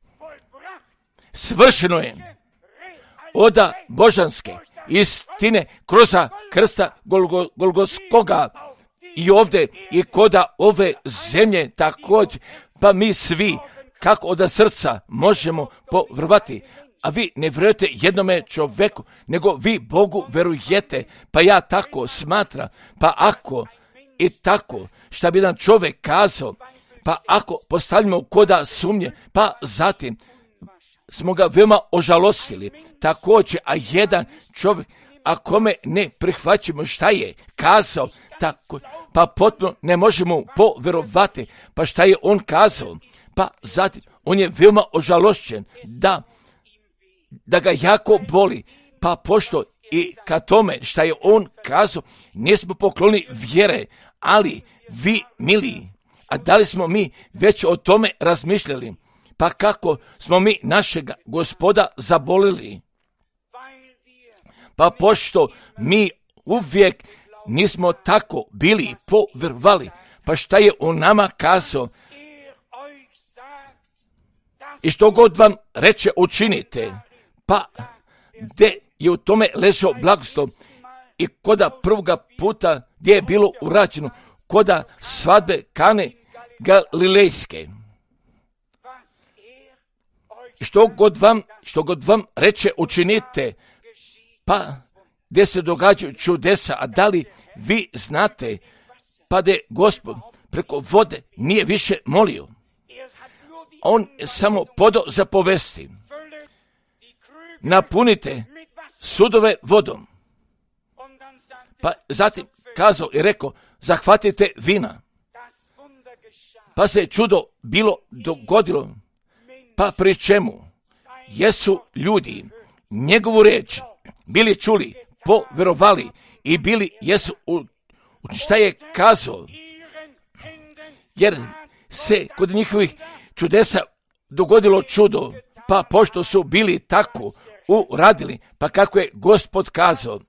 A: Svršeno je oda božanske istine kroz krsta Golgo, Golgotskoga i ovdje i koda ove zemlje također, pa mi svi kako od srca možemo povjerovati. A vi ne vjerujete jednome čovjeku, nego vi Bogu verujete, pa ja tako smatram, pa ako i tako, šta bi jedan čovjek kazao, pa ako postavljamo koda sumnje, pa zatim smo ga veoma ožalostili, također, a jedan čovjek, a kome ne prihvaćamo šta je kazao, tako, pa potpuno ne možemo povjerovati, pa šta je on kazao, pa zatim on je veoma ožalošćen, da da ga jako boli, pa pošto i ka tome šta je on kazao, nismo pokloni vjere, ali vi, mili, a da li smo mi već o tome razmišljali, pa kako smo mi našega Gospoda zabolili, pa pošto mi uvijek nismo tako bili povjerovali, pa šta je on nama kazao, i što god vam reče učinite, pa gdje je u tome ležao blagoslov i koda prvoga puta gdje je bilo urađeno, koda svadbe Kane Galilejske. I što god vam, što god vam reče učinite, pa gdje se događaju čudesa, a da li vi znate, pa da je Gospod preko vode nije više molio. On je samo podao za povesti. Napunite sudove vodom. Pa zatim kazao i rekao, zahvatite vina. Pa pa se čudo bilo dogodilo. Pa pri čemu? Jesu ljudi njegovu riječ bili čuli, povjerovali i bili jesu u, u šta je kazao, jer se kod njihovih čudesa dogodilo čudo, pa pošto su bili tako uradili, pa kako je Gospod kazao,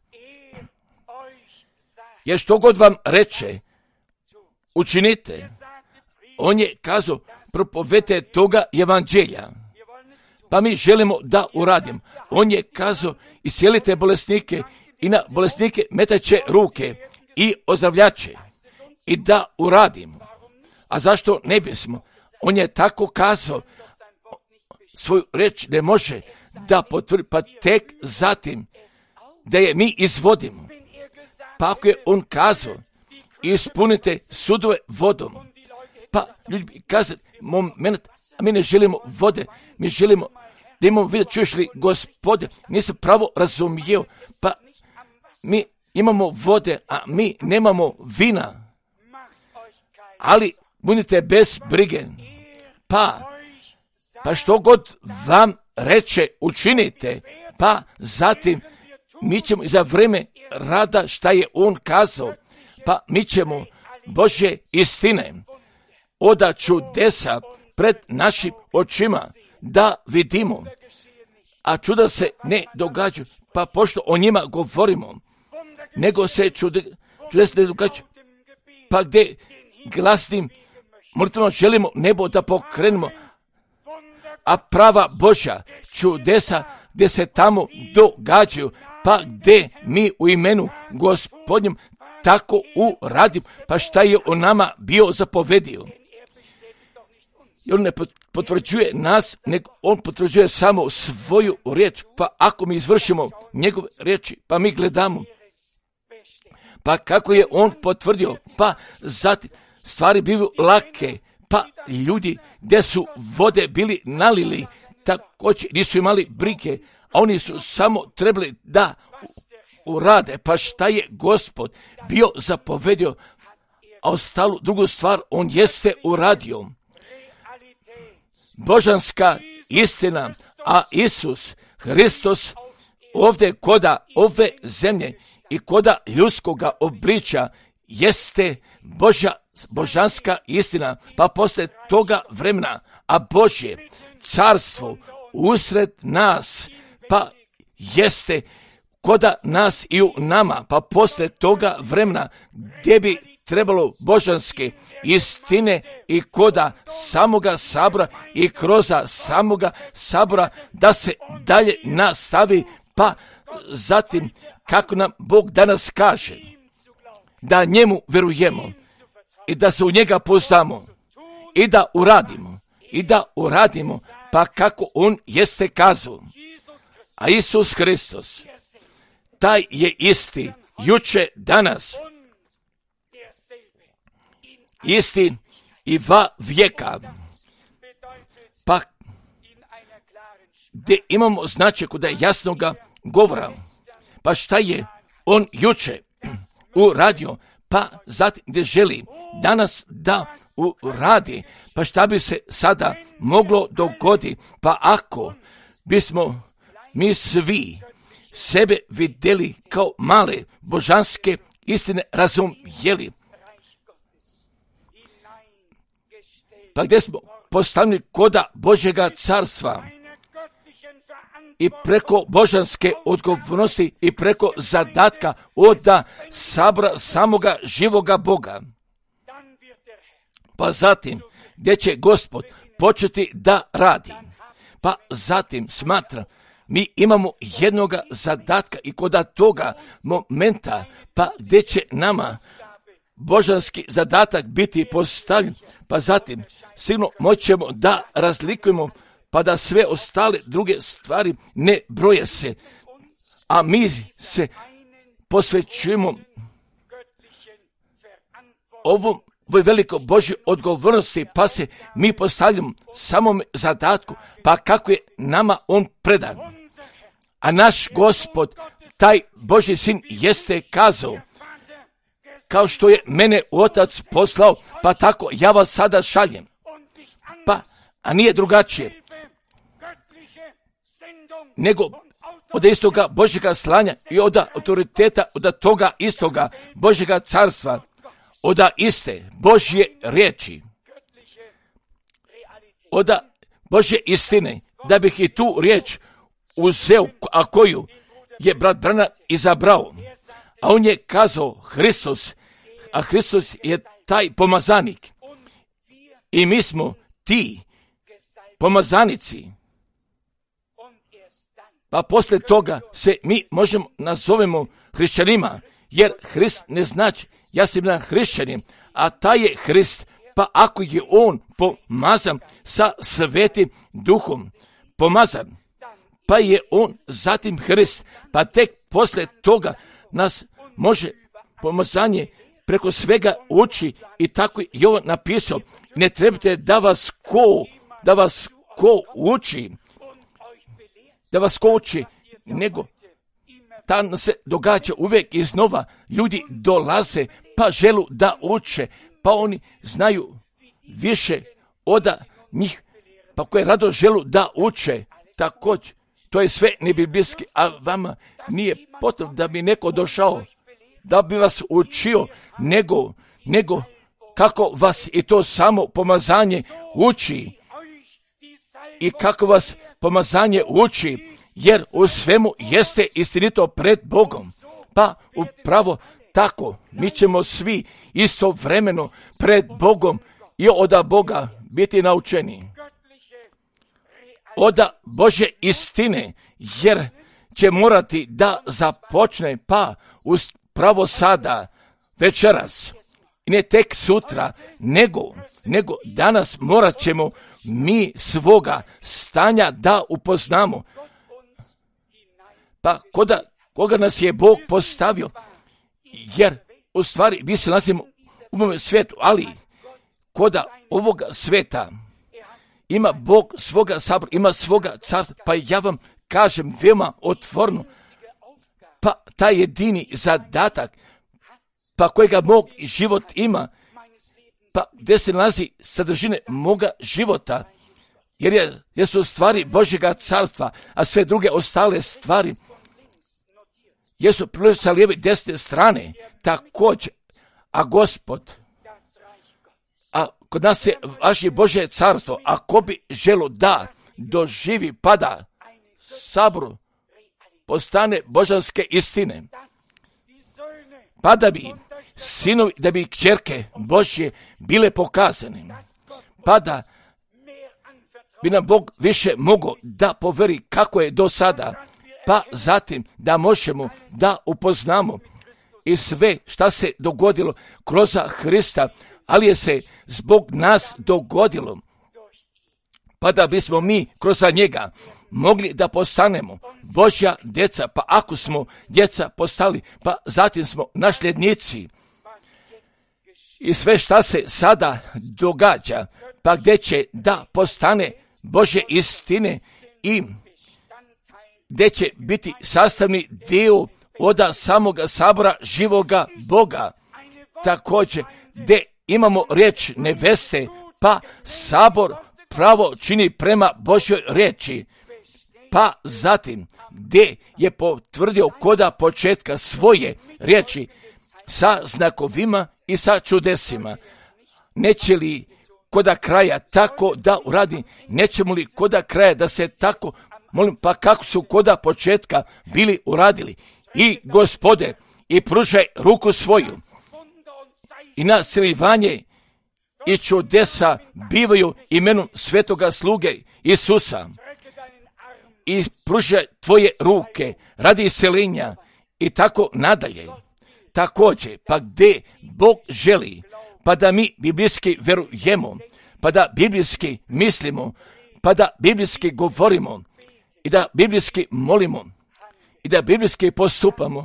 A: jer što god vam reče, učinite. On je kazao, propovete toga evanđelja. Pa mi želimo da uradim. On je kazao, iscijelite bolesnike i na bolesnike metaće ruke i ozdravljače. I da uradimo. A zašto ne bismo? On je tako kazao, svoju reč ne može da potvrdi, pa tek zatim da je mi izvodimo. Pa ako je on kazao, ispunite sudove vodom, pa ljudi bi kazali, moment, a mi ne želimo vode, mi želimo da imamo vidjeti, čuješ li, Gospode, nisam pravo razumio, pa mi imamo vode, a mi nemamo vina, ali budite bez brige, pa, pa što god vam reče, učinite, pa zatim mi ćemo za vrijeme rada šta je on kazao, pa mi ćemo Božje istine oda čudesa pred našim očima da vidimo, a čuda se ne događaju, pa pošto o njima govorimo, nego se čude, čudes ne događaju, pa gdje glasnim mrtvima želimo nebo da pokrenemo, a prava Božja čudesa gdje se tamo događaju, pa gdje mi u imenu Gospodnjem tako uradim, pa šta je o nama bio zapovedio. I on ne potvrđuje nas, nego on potvrđuje samo svoju riječ, pa ako mi izvršimo njegove riječi, pa mi gledamo, pa kako je on potvrdio, pa zatim stvari bivaju lake, pa ljudi gdje su vode bili nalili, također nisu imali brige, a oni su samo trebali da urade, pa šta je Gospod bio zapovedio, a ostalu drugu stvar on jeste uradio. Božanska istina, a Isus Hristos ovdje koda ove zemlje i koda ljudskoga obličja jeste Božja, božanska istina, pa poslije toga vremena, a Božje carstvo usred nas, pa jeste koda nas i u nama, pa poslije toga vremena gdje bi trebalo božanske istine i koda samoga sabora i kroz samoga sabora da se dalje nastavi, pa zatim kako nam Bog danas kaže, da njemu vjerujemo i da se u njega poznamo i da uradimo i da uradimo, pa kako on jeste kazao. A Isus Hristos, taj je isti juče, danas, isti i va vijeka. Pa gdje imamo značaj kuda je jasnoga govora, pa šta je on juče uradio, pa zatim gdje želi danas da uradi, pa šta bi se sada moglo dogoditi, pa ako bismo mi svi sebe vidjeli kao male božanske istine razumjeli, pa gdje smo postavljeni koda Božjega carstva i preko božanske odgovornosti i preko zadatka od sabora samoga živoga Boga. Pa zatim gdje će Gospod početi da radi. Pa zatim smatra, mi imamo jednoga zadatka i koda toga momenta, pa gdje će nama božanski zadatak biti postavljen, pa zatim sigurno moćemo da razlikujemo, pa da sve ostale druge stvari ne broje se, a mi se posvećujemo ovom ovoj veliko Božje odgovornosti, pa se mi postavljamo samom zadatku, pa kako je nama on predan. A naš Gospod, taj Božji sin, jeste kazao, kao što je mene Otac poslao, pa tako ja vas sada šaljem. Pa, a nije drugačije, nego od istoga Božjega slanja i od autoriteta, od toga istoga Božjega carstva, od iste Božje riječi, od Božje istine, da bih i tu riječ uzeo, a koju je brat Branham izabrao. A on je kazao Hristos, a Hristos je taj pomazanik. I mi smo ti pomazanici. Pa poslije toga se mi možemo nazovemo hrišćanima, jer Hrist ne znači, ja sam jedan hrišćanin, a taj je Hrist, pa ako je on pomazan sa svetim duhom, pomazan, pa je on zatim Hrist, pa tek poslije toga nas može pomazanje preko svega uči i tako je on napisao. Ne trebate da vas ko, da vas ko uči, da vas ko uči, nego tam se događa uvijek iznova, ljudi dolaze pa želu da uče, pa oni znaju više od njih, pa koje rado želu da uče, također. To je sve nebiblijski, a vama nije potrebno da bi neko došao, da bi vas učio, nego, nego kako vas i to samo pomazanje uči i kako vas pomazanje uči, jer u svemu jeste istinito pred Bogom. Pa upravo tako mi ćemo svi istovremeno pred Bogom i od Boga biti naučeni. Od Božje istine, jer će morati da započne pa upravo sada, večeras, i ne tek sutra, nego, nego danas morat ćemo mi svoga stanja da upoznamo. Pa koda, koga nas je Bog postavio, jer u stvari mi se nalazimo u ovom svijetu, ali koda ovoga svijeta ima Bog svoga sabora, ima svoga carstva, pa ja vam kažem veoma otvorno, pa taj jedini zadatak, pa kojega mog život ima, pa gdje se nalazi sadržine moga života, jer je, jer su stvari Božjega carstva, a sve druge ostale stvari jesu priložene sa lijeve i desne strane, također, a Gospod, a kod nas se važi Božje carstvo, a ko bi želo da doživi pada saboru, postane božanske istine, pa da bi sinovi, da bi kćerke Božje bile pokazane, pa da bi nam Bog više mogao da poveri kako je do sada, pa zatim da možemo da upoznamo i sve šta se dogodilo kroz Hrista, ali je se zbog nas dogodilo, pa da bismo mi kroz njega mogli da postanemo Božja djeca, pa ako smo djeca postali, pa zatim smo nasljednici. I sve šta se sada događa, pa gdje će da postane Božje istine i gdje će biti sastavni dio od samoga sabora živoga Boga. Također, gdje imamo riječ neveste, pa sabor pravo čini prema Božjoj riječi, pa zatim gdje je potvrdio koda početka svoje riječi sa znakovima i sa čudesima. Neće li koda kraja tako da uradi, nećemo li koda kraja da se tako, molim, pa kako su koda početka bili uradili. I Gospode, i pružaj ruku svoju, i na silivanje i čudesa bivaju imenom svetoga sluge Isusa. I pružaj tvoje ruke radi iseljenja i tako nadalje. Također, pa gdje Bog želi, pa da mi biblijski verujemo, pa da biblijski mislimo, pa da biblijski govorimo i da biblijski molimo i da biblijski postupamo,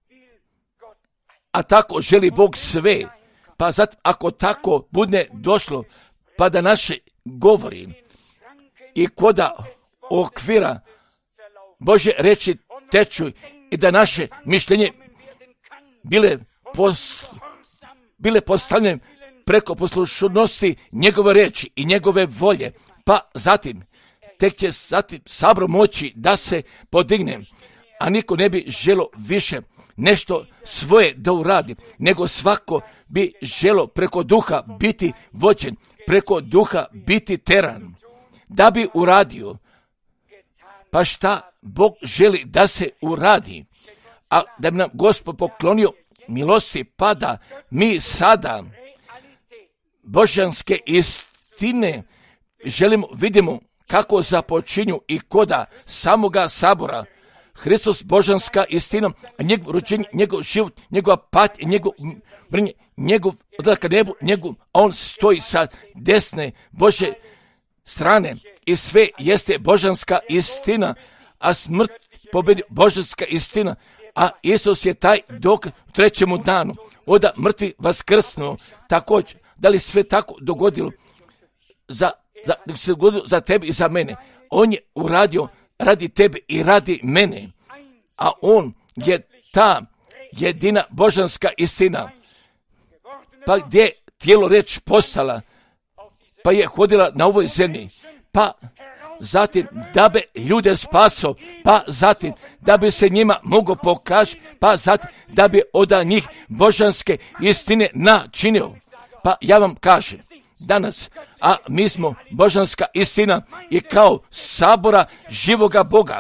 A: a tako želi Bog sve. Pa zato ako tako bude došlo, pa da naše govori i koda okvira Božje reči teču i da naše mišljenje bile bile postavljene preko poslušnosti njegove reči i njegove volje, pa zatim tek će zatim sabor moći da se podigne, a niko ne bi želo više nešto svoje da uradi, nego svako bi želo preko duha biti vođen, preko duha biti teran, da bi uradio. Pa šta Bog želi da se uradi? A da bi nam Gospod poklonio milosti, pa da mi sada božanske istine želimo, vidimo kako započinju i koda samoga sabora. Hristos božanska istina, a njegov rođenje, njegov život, njegova patnja, njegov vrnje, njegov odlazak nebu, njegov, a on stoji sa desne Bože strane i sve jeste božanska istina, a smrt pobedi božanska istina, a Isus je taj dokaz u trećemu danu, oda mrtvi vaskrsnuo. Također, da li sve tako dogodilo za, za, se dogodilo za tebe i za mene? On je uradio radi tebe i radi mene, a on je ta jedina božanska istina. Pa gdje je tijelo reč postala, pa je hodila na ovoj zemlji, pa zatim da bi ljude spaso, pa zatim da bi se njima mogo pokaži, pa zatim da bi od njih božanske istine načinio. Pa ja vam kažem danas, a mi smo božanska istina i kao sabora živoga Boga,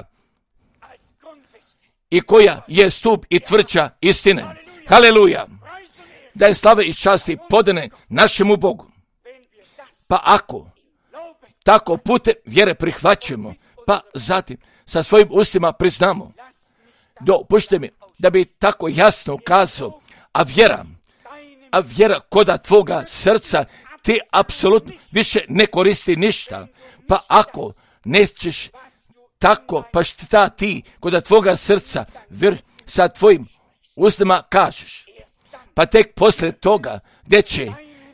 A: i koja je stup i tvrđa istine. Haleluja! Da je slave i časti podane našemu Bogu. Pa ako tako putem vjere prihvaćujemo, pa zatim sa svojim ustima priznamo, dopušte mi da bi tako jasno kazao, a vjera, a vjera koda tvoga srca ti apsolutno više ne koristi ništa. Pa ako nećeš tako, pa šta ti koda tvoga srca vjer sa tvojim ustima kažeš, pa tek poslije toga gdje će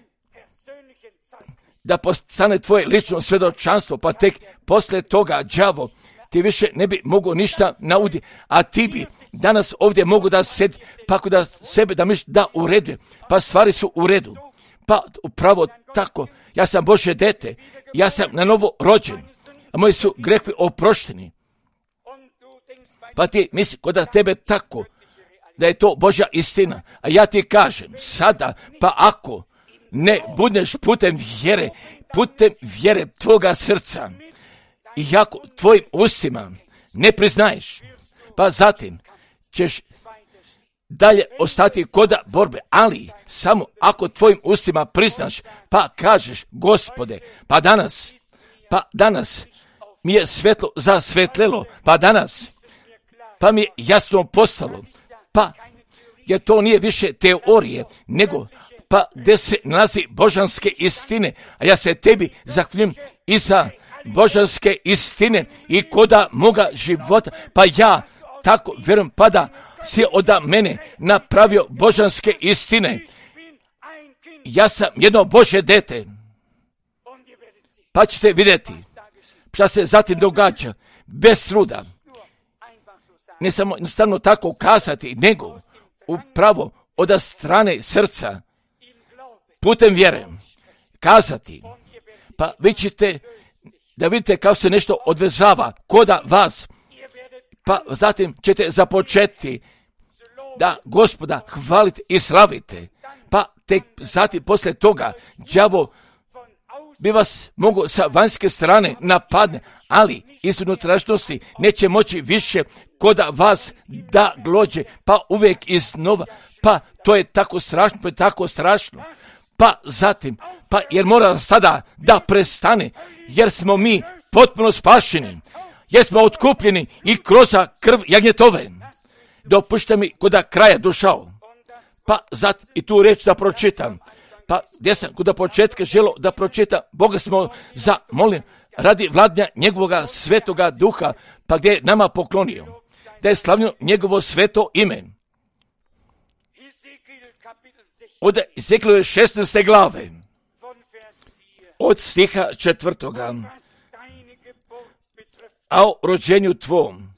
A: da postane tvoje lično svjedočanstvo, pa tek poslije toga đavo ti više ne bi mogao ništa nauditi, a ti bi danas ovdje mogu da sedi, pa ako da sebe da misli da u redu je, pa stvari su u redu. Pa upravo tako, ja sam Božje dete, ja sam na novo rođen, a moji su grehovi oprošteni. Pa ti misli kod da tebe tako, da je to Božja istina, a ja ti kažem sada, pa ako ne budeš putem vjere, putem vjere tvoga srca, i jako tvojim ustima ne priznaješ, pa zatim ćeš dalje ostati koda borbe, ali samo ako tvojim ustima priznaš, pa kažeš, Gospode, pa danas, pa danas mi je svetlo zasvetlelo, pa danas, pa mi je jasno postalo, pa jer to nije više teorije, nego pa gdje se nalazi božanske istine, a ja se tebi zahvaljujem i za božanske istine i koda moga života, pa ja tako vjerujem, pa da si od mene napravio božanske istine. Ja sam jedno Božje dete, pa ćete vidjeti šta se zatim događa bez truda. Ne samo jednostavno tako kazati, nego upravo od strane srca, putem vjere, kazati, pa vi ćete da vidite kako se nešto odvezava koda vas, pa zatim ćete započeti da Gospoda hvalite i slavite, pa tek zatim poslije toga đavo bi vas mogo sa vanjske strane napadne, ali iz unutrašnjosti neće moći više koda vas da glođe, pa uvijek iznova, pa to je tako strašno, pa je tako strašno. Pa zatim, pa jer mora sada da prestane, jer smo mi potpuno spašeni, jer smo otkupljeni i kroz krv jagnjetove. Dopušta mi koda kraja došao, pa zatim i tu reč da pročitam, pa gdje sam koda početka želo da pročitam, Boga smo zamolim radi vladnja njegovoga svetoga duha, pa gdje je nama poklonio, da je slavljeno njegovo sveto ime. Od Ezekijele šesnaeste glave, od stiha četvrtoga, a o rođenju tvom,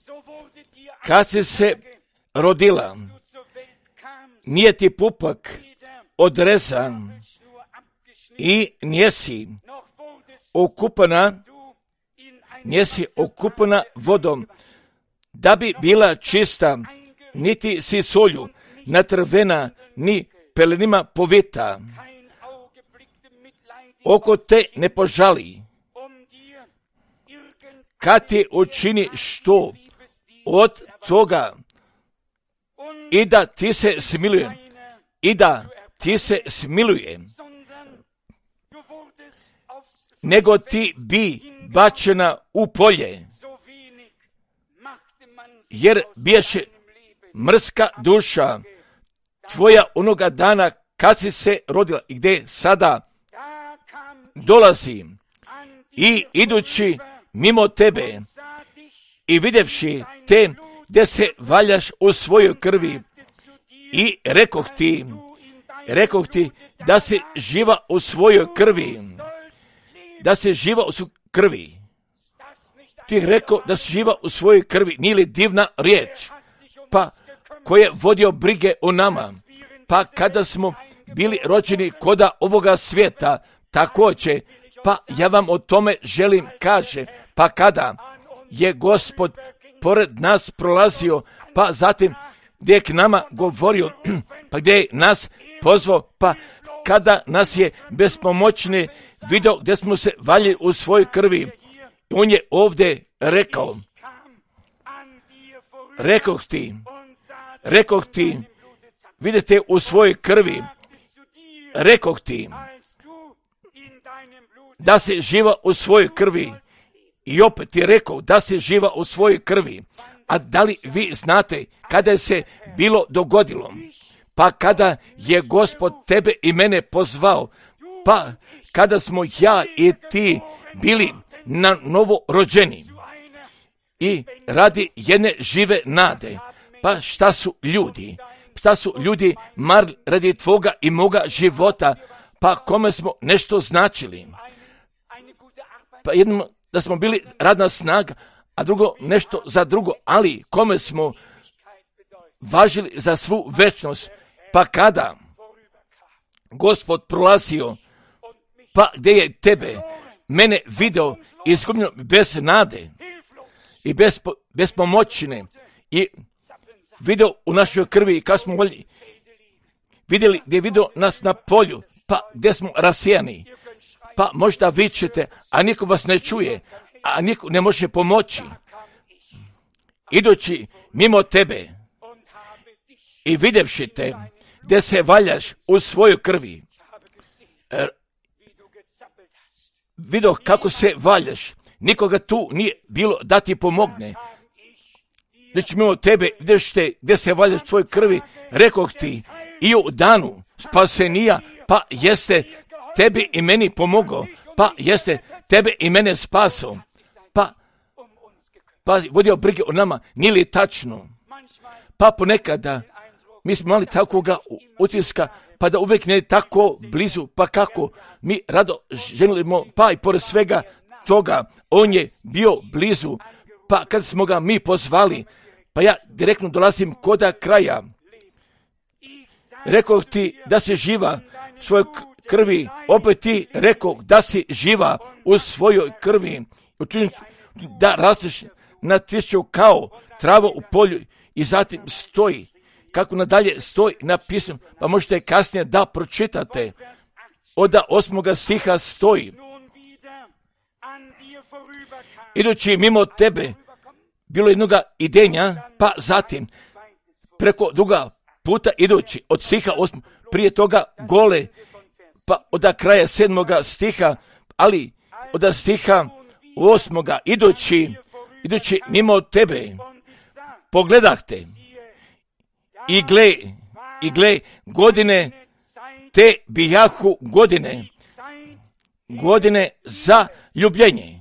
A: kad si se rodila, nije ti pupak odrezan i njesi okupana, njesi okupana vodom, da bi bila čista, niti si solju natrvena, ni pelenima povita. Oko te ne požali, kad ti učini što od toga i da ti se smiluje, i da ti se smiluje, nego ti bi bačena u polje, jer biješe mrska duša tvoja onoga dana kad si se rodila i gdje sada dolazi i idući mimo tebe i vidjevši te gdje se valjaš u svojoj krvi i rekoh ti, rekoh ti da si živa u svojoj krvi, da si živa u svojoj krvi. Ti rekao da si živa u svojoj krvi, nije li divna riječ? Pa ko je vodio brige o nama? Pa kada smo bili rođeni koda ovoga svijeta, također, pa ja vam o tome želim kaže, pa kada je Gospod pored nas prolazio, pa zatim gdje je k nama govorio, pa gdje je nas pozvao, pa kada nas je bespomoćni vidio gdje smo se valjali u svojoj krvi, on je ovdje rekao, rekoh ti, rekoh ti, vidite u svojoj krvi, rekoh ti, da si živa u svojoj krvi. I opet ti rekao da si živa u svojoj krvi. A da li vi znate kada je se bilo dogodilo? Pa kada je Gospod tebe i mene pozvao, pa kada smo ja i ti bili na novo rođeni i radi jedne žive nade, pa šta su ljudi? Šta su ljudi marli radi tvoga i moga života, pa kome smo nešto značili? Pa jedno da smo bili radna snaga, a drugo nešto za drugo, ali kome smo važili za svu večnost, pa kada Gospod prolazio, pa gdje je tebe, mene video izgubljeno bez nade i bez, bez pomoćine i video u našoj krvi kad smo volji, vidjeli gdje je video nas na polju, pa gdje smo rasijani, pa možda vičete, a niko vas ne čuje, a niko ne može pomoći. Idući mimo tebe i vidjevši te gdje se valjaš u svojoj krvi, er, vidio kako se valjaš, nikoga tu nije bilo da ti pomogne. Već mimo tebe vidiš te gdje se valjaš u svojoj krvi, rekoh ti, i u danu spasenija, pa jeste tebi i meni pomogao, pa jeste tebe i mene spasao, pa, pa vodio brige o nama, nije li tačno? Pa ponekada mi smo imali takvoga utiska, pa da uvijek ne tako blizu, pa kako mi rado želimo, pa i pored svega toga, on je bio blizu, pa kad smo ga mi pozvali, pa ja direktno dolazim koda kraja. Rekao ti da si živa u svojoj krvi, opet ti rekao da si živa u svojoj krvi, da rasteš na tisuću kao travo u polju i zatim stoji, kako nadalje stoji napisano, pa možete kasnije da pročitate, od osmoga stiha stoji, idući mimo tebe, bilo jednoga idenja, pa zatim, preko druga puta idući, od stiha osmog, prije toga gole, pa od kraja sedmoga stiha, ali od stiha osmoga idući, idući mimo tebe, pogledah te, i gle, i gle, godine, te bijahu godine, godine za ljubljenje.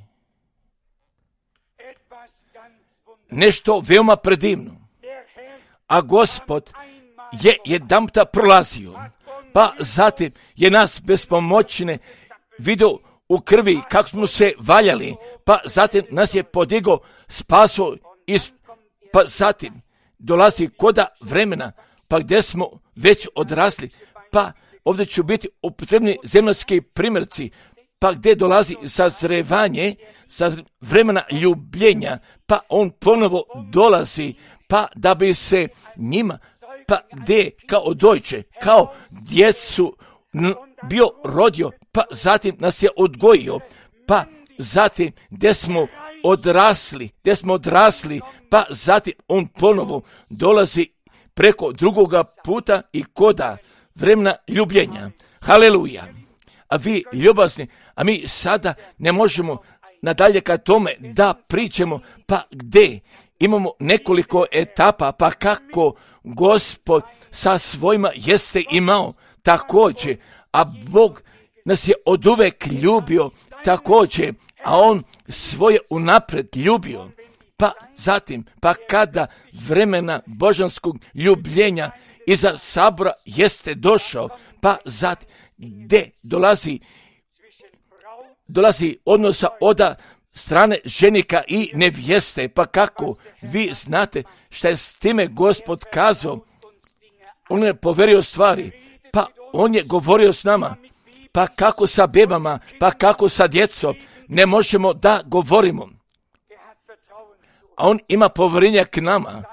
A: Nešto veoma predivno. A Gospod je jedanputa prolazio, pa zatim je nas bespomoćne vidio u krvi kako smo se valjali, pa zatim nas je podigao, spaso, pa zatim dolazi koda vremena, pa gdje smo već odrasli, pa ovdje ću biti upotrebni zemaljski primjerci, pa gdje dolazi sazrevanje, sa vremena ljubljenja, pa on ponovo dolazi, pa da bi se njima, pa gdje kao dojče, kao djecu bio rodio, pa zatim nas je odgojio, pa zatim gdje smo odrasli, gdje smo odrasli, pa zatim on ponovo dolazi preko drugoga puta i koda vremena ljubljenja. Haleluja! A vi ljubazni, a mi sada ne možemo nadalje ka tome da pričamo, pa gdje imamo nekoliko etapa, pa kako Gospod sa svojima jeste imao također, a Bog nas je oduvek ljubio također, a on svoje unapred ljubio. Pa zatim, pa kada vremena božanskog ljubljenja iza sabora jeste došao, pa zatim gdje dolazi dolazi odnosa od strane ženika i nevjeste, pa kako vi znate šta je s time Gospod kazao, on je poverio stvari, pa on je govorio s nama, pa kako sa bebama, pa kako sa djecom, ne možemo da govorimo. A on ima povjerenja k nama.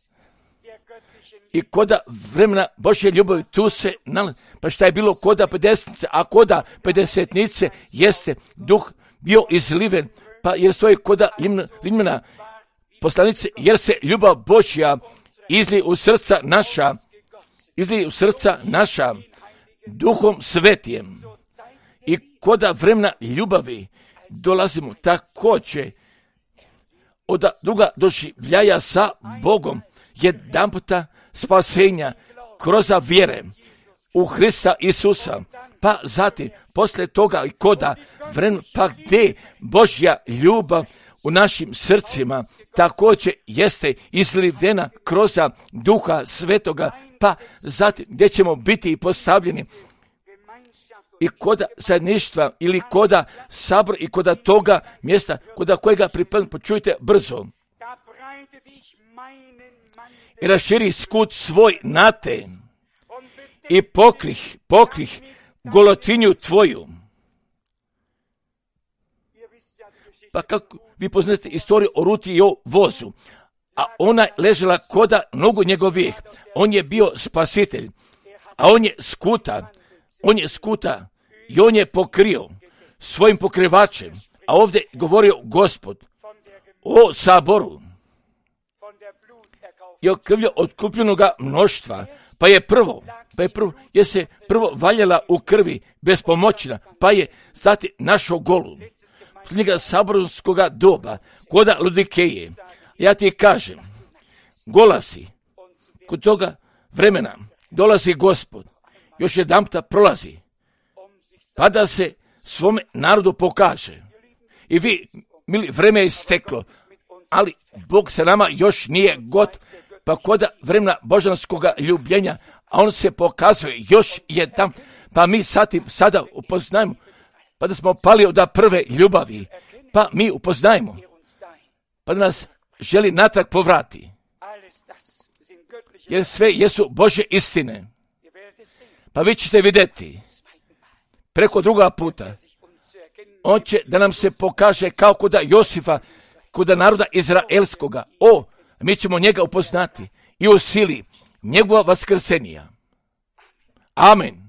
A: I koda vremena Božje ljubavi tu se nalazi. Pa šta je bilo koda pedesetnice, a koda pedesetnice jeste duh bio izliven, pa jer stoji koda Rimljana poslanice, jer se ljubav Božja izli u srca naša, izli u srca naša duhom svetijem. I koda vremena ljubavi dolazimo također od druga doživljaja sa Bogom, jedan puta spasenja kroz vjere u Hrista Isusa, pa zatim poslije toga i koda vremena, pa gdje Božja ljubav u našim srcima također jeste izlivena kroz Duha Svetoga, pa zatim gdje ćemo biti postavljeni i koda zajedništva ili koda sabor i koda toga mjesta koda kojega pripadam, počujte brzo. I raširi skut svoj na te i pokrih, pokrih golotinju tvoju. Pa kako vi poznate istoriju o Ruti i o vozu, a ona je ležela koda nogu njegovih, on je bio spasitelj, a on je skuta, on je skuta i on je pokrio svojim pokrivačem, a ovdje govorio Gospod o saboru i o krvlju otkupljenoga mnoštva, pa je prvo, pa je prvo, je se prvo valjala u krvi bespomoćna, pa je zatim našao golu, njega saborskoga doba, koda Ludikeje. Ja ti kažem, gola si, kod toga vremena dolazi Gospod, još jedan puta prolazi, pa da se svome narodu pokaže. I vi, mili, vreme je isteklo, ali Bog se nama još nije god, pa koda vremena božanskoga ljubljenja, a on se pokazuje još jedan, pa mi satim, sada upoznajemo, pa da smo pali od prve ljubavi, pa mi upoznajemo, pa da nas želi natrag povrati. Jer sve jesu Božje istine. Pa vi ćete vidjeti preko druga puta. On će da nam se pokaže kao koda Josifa, koda naroda izraelskoga. O, mi ćemo njega upoznati i u sili njegova vaskrsenija. Amen.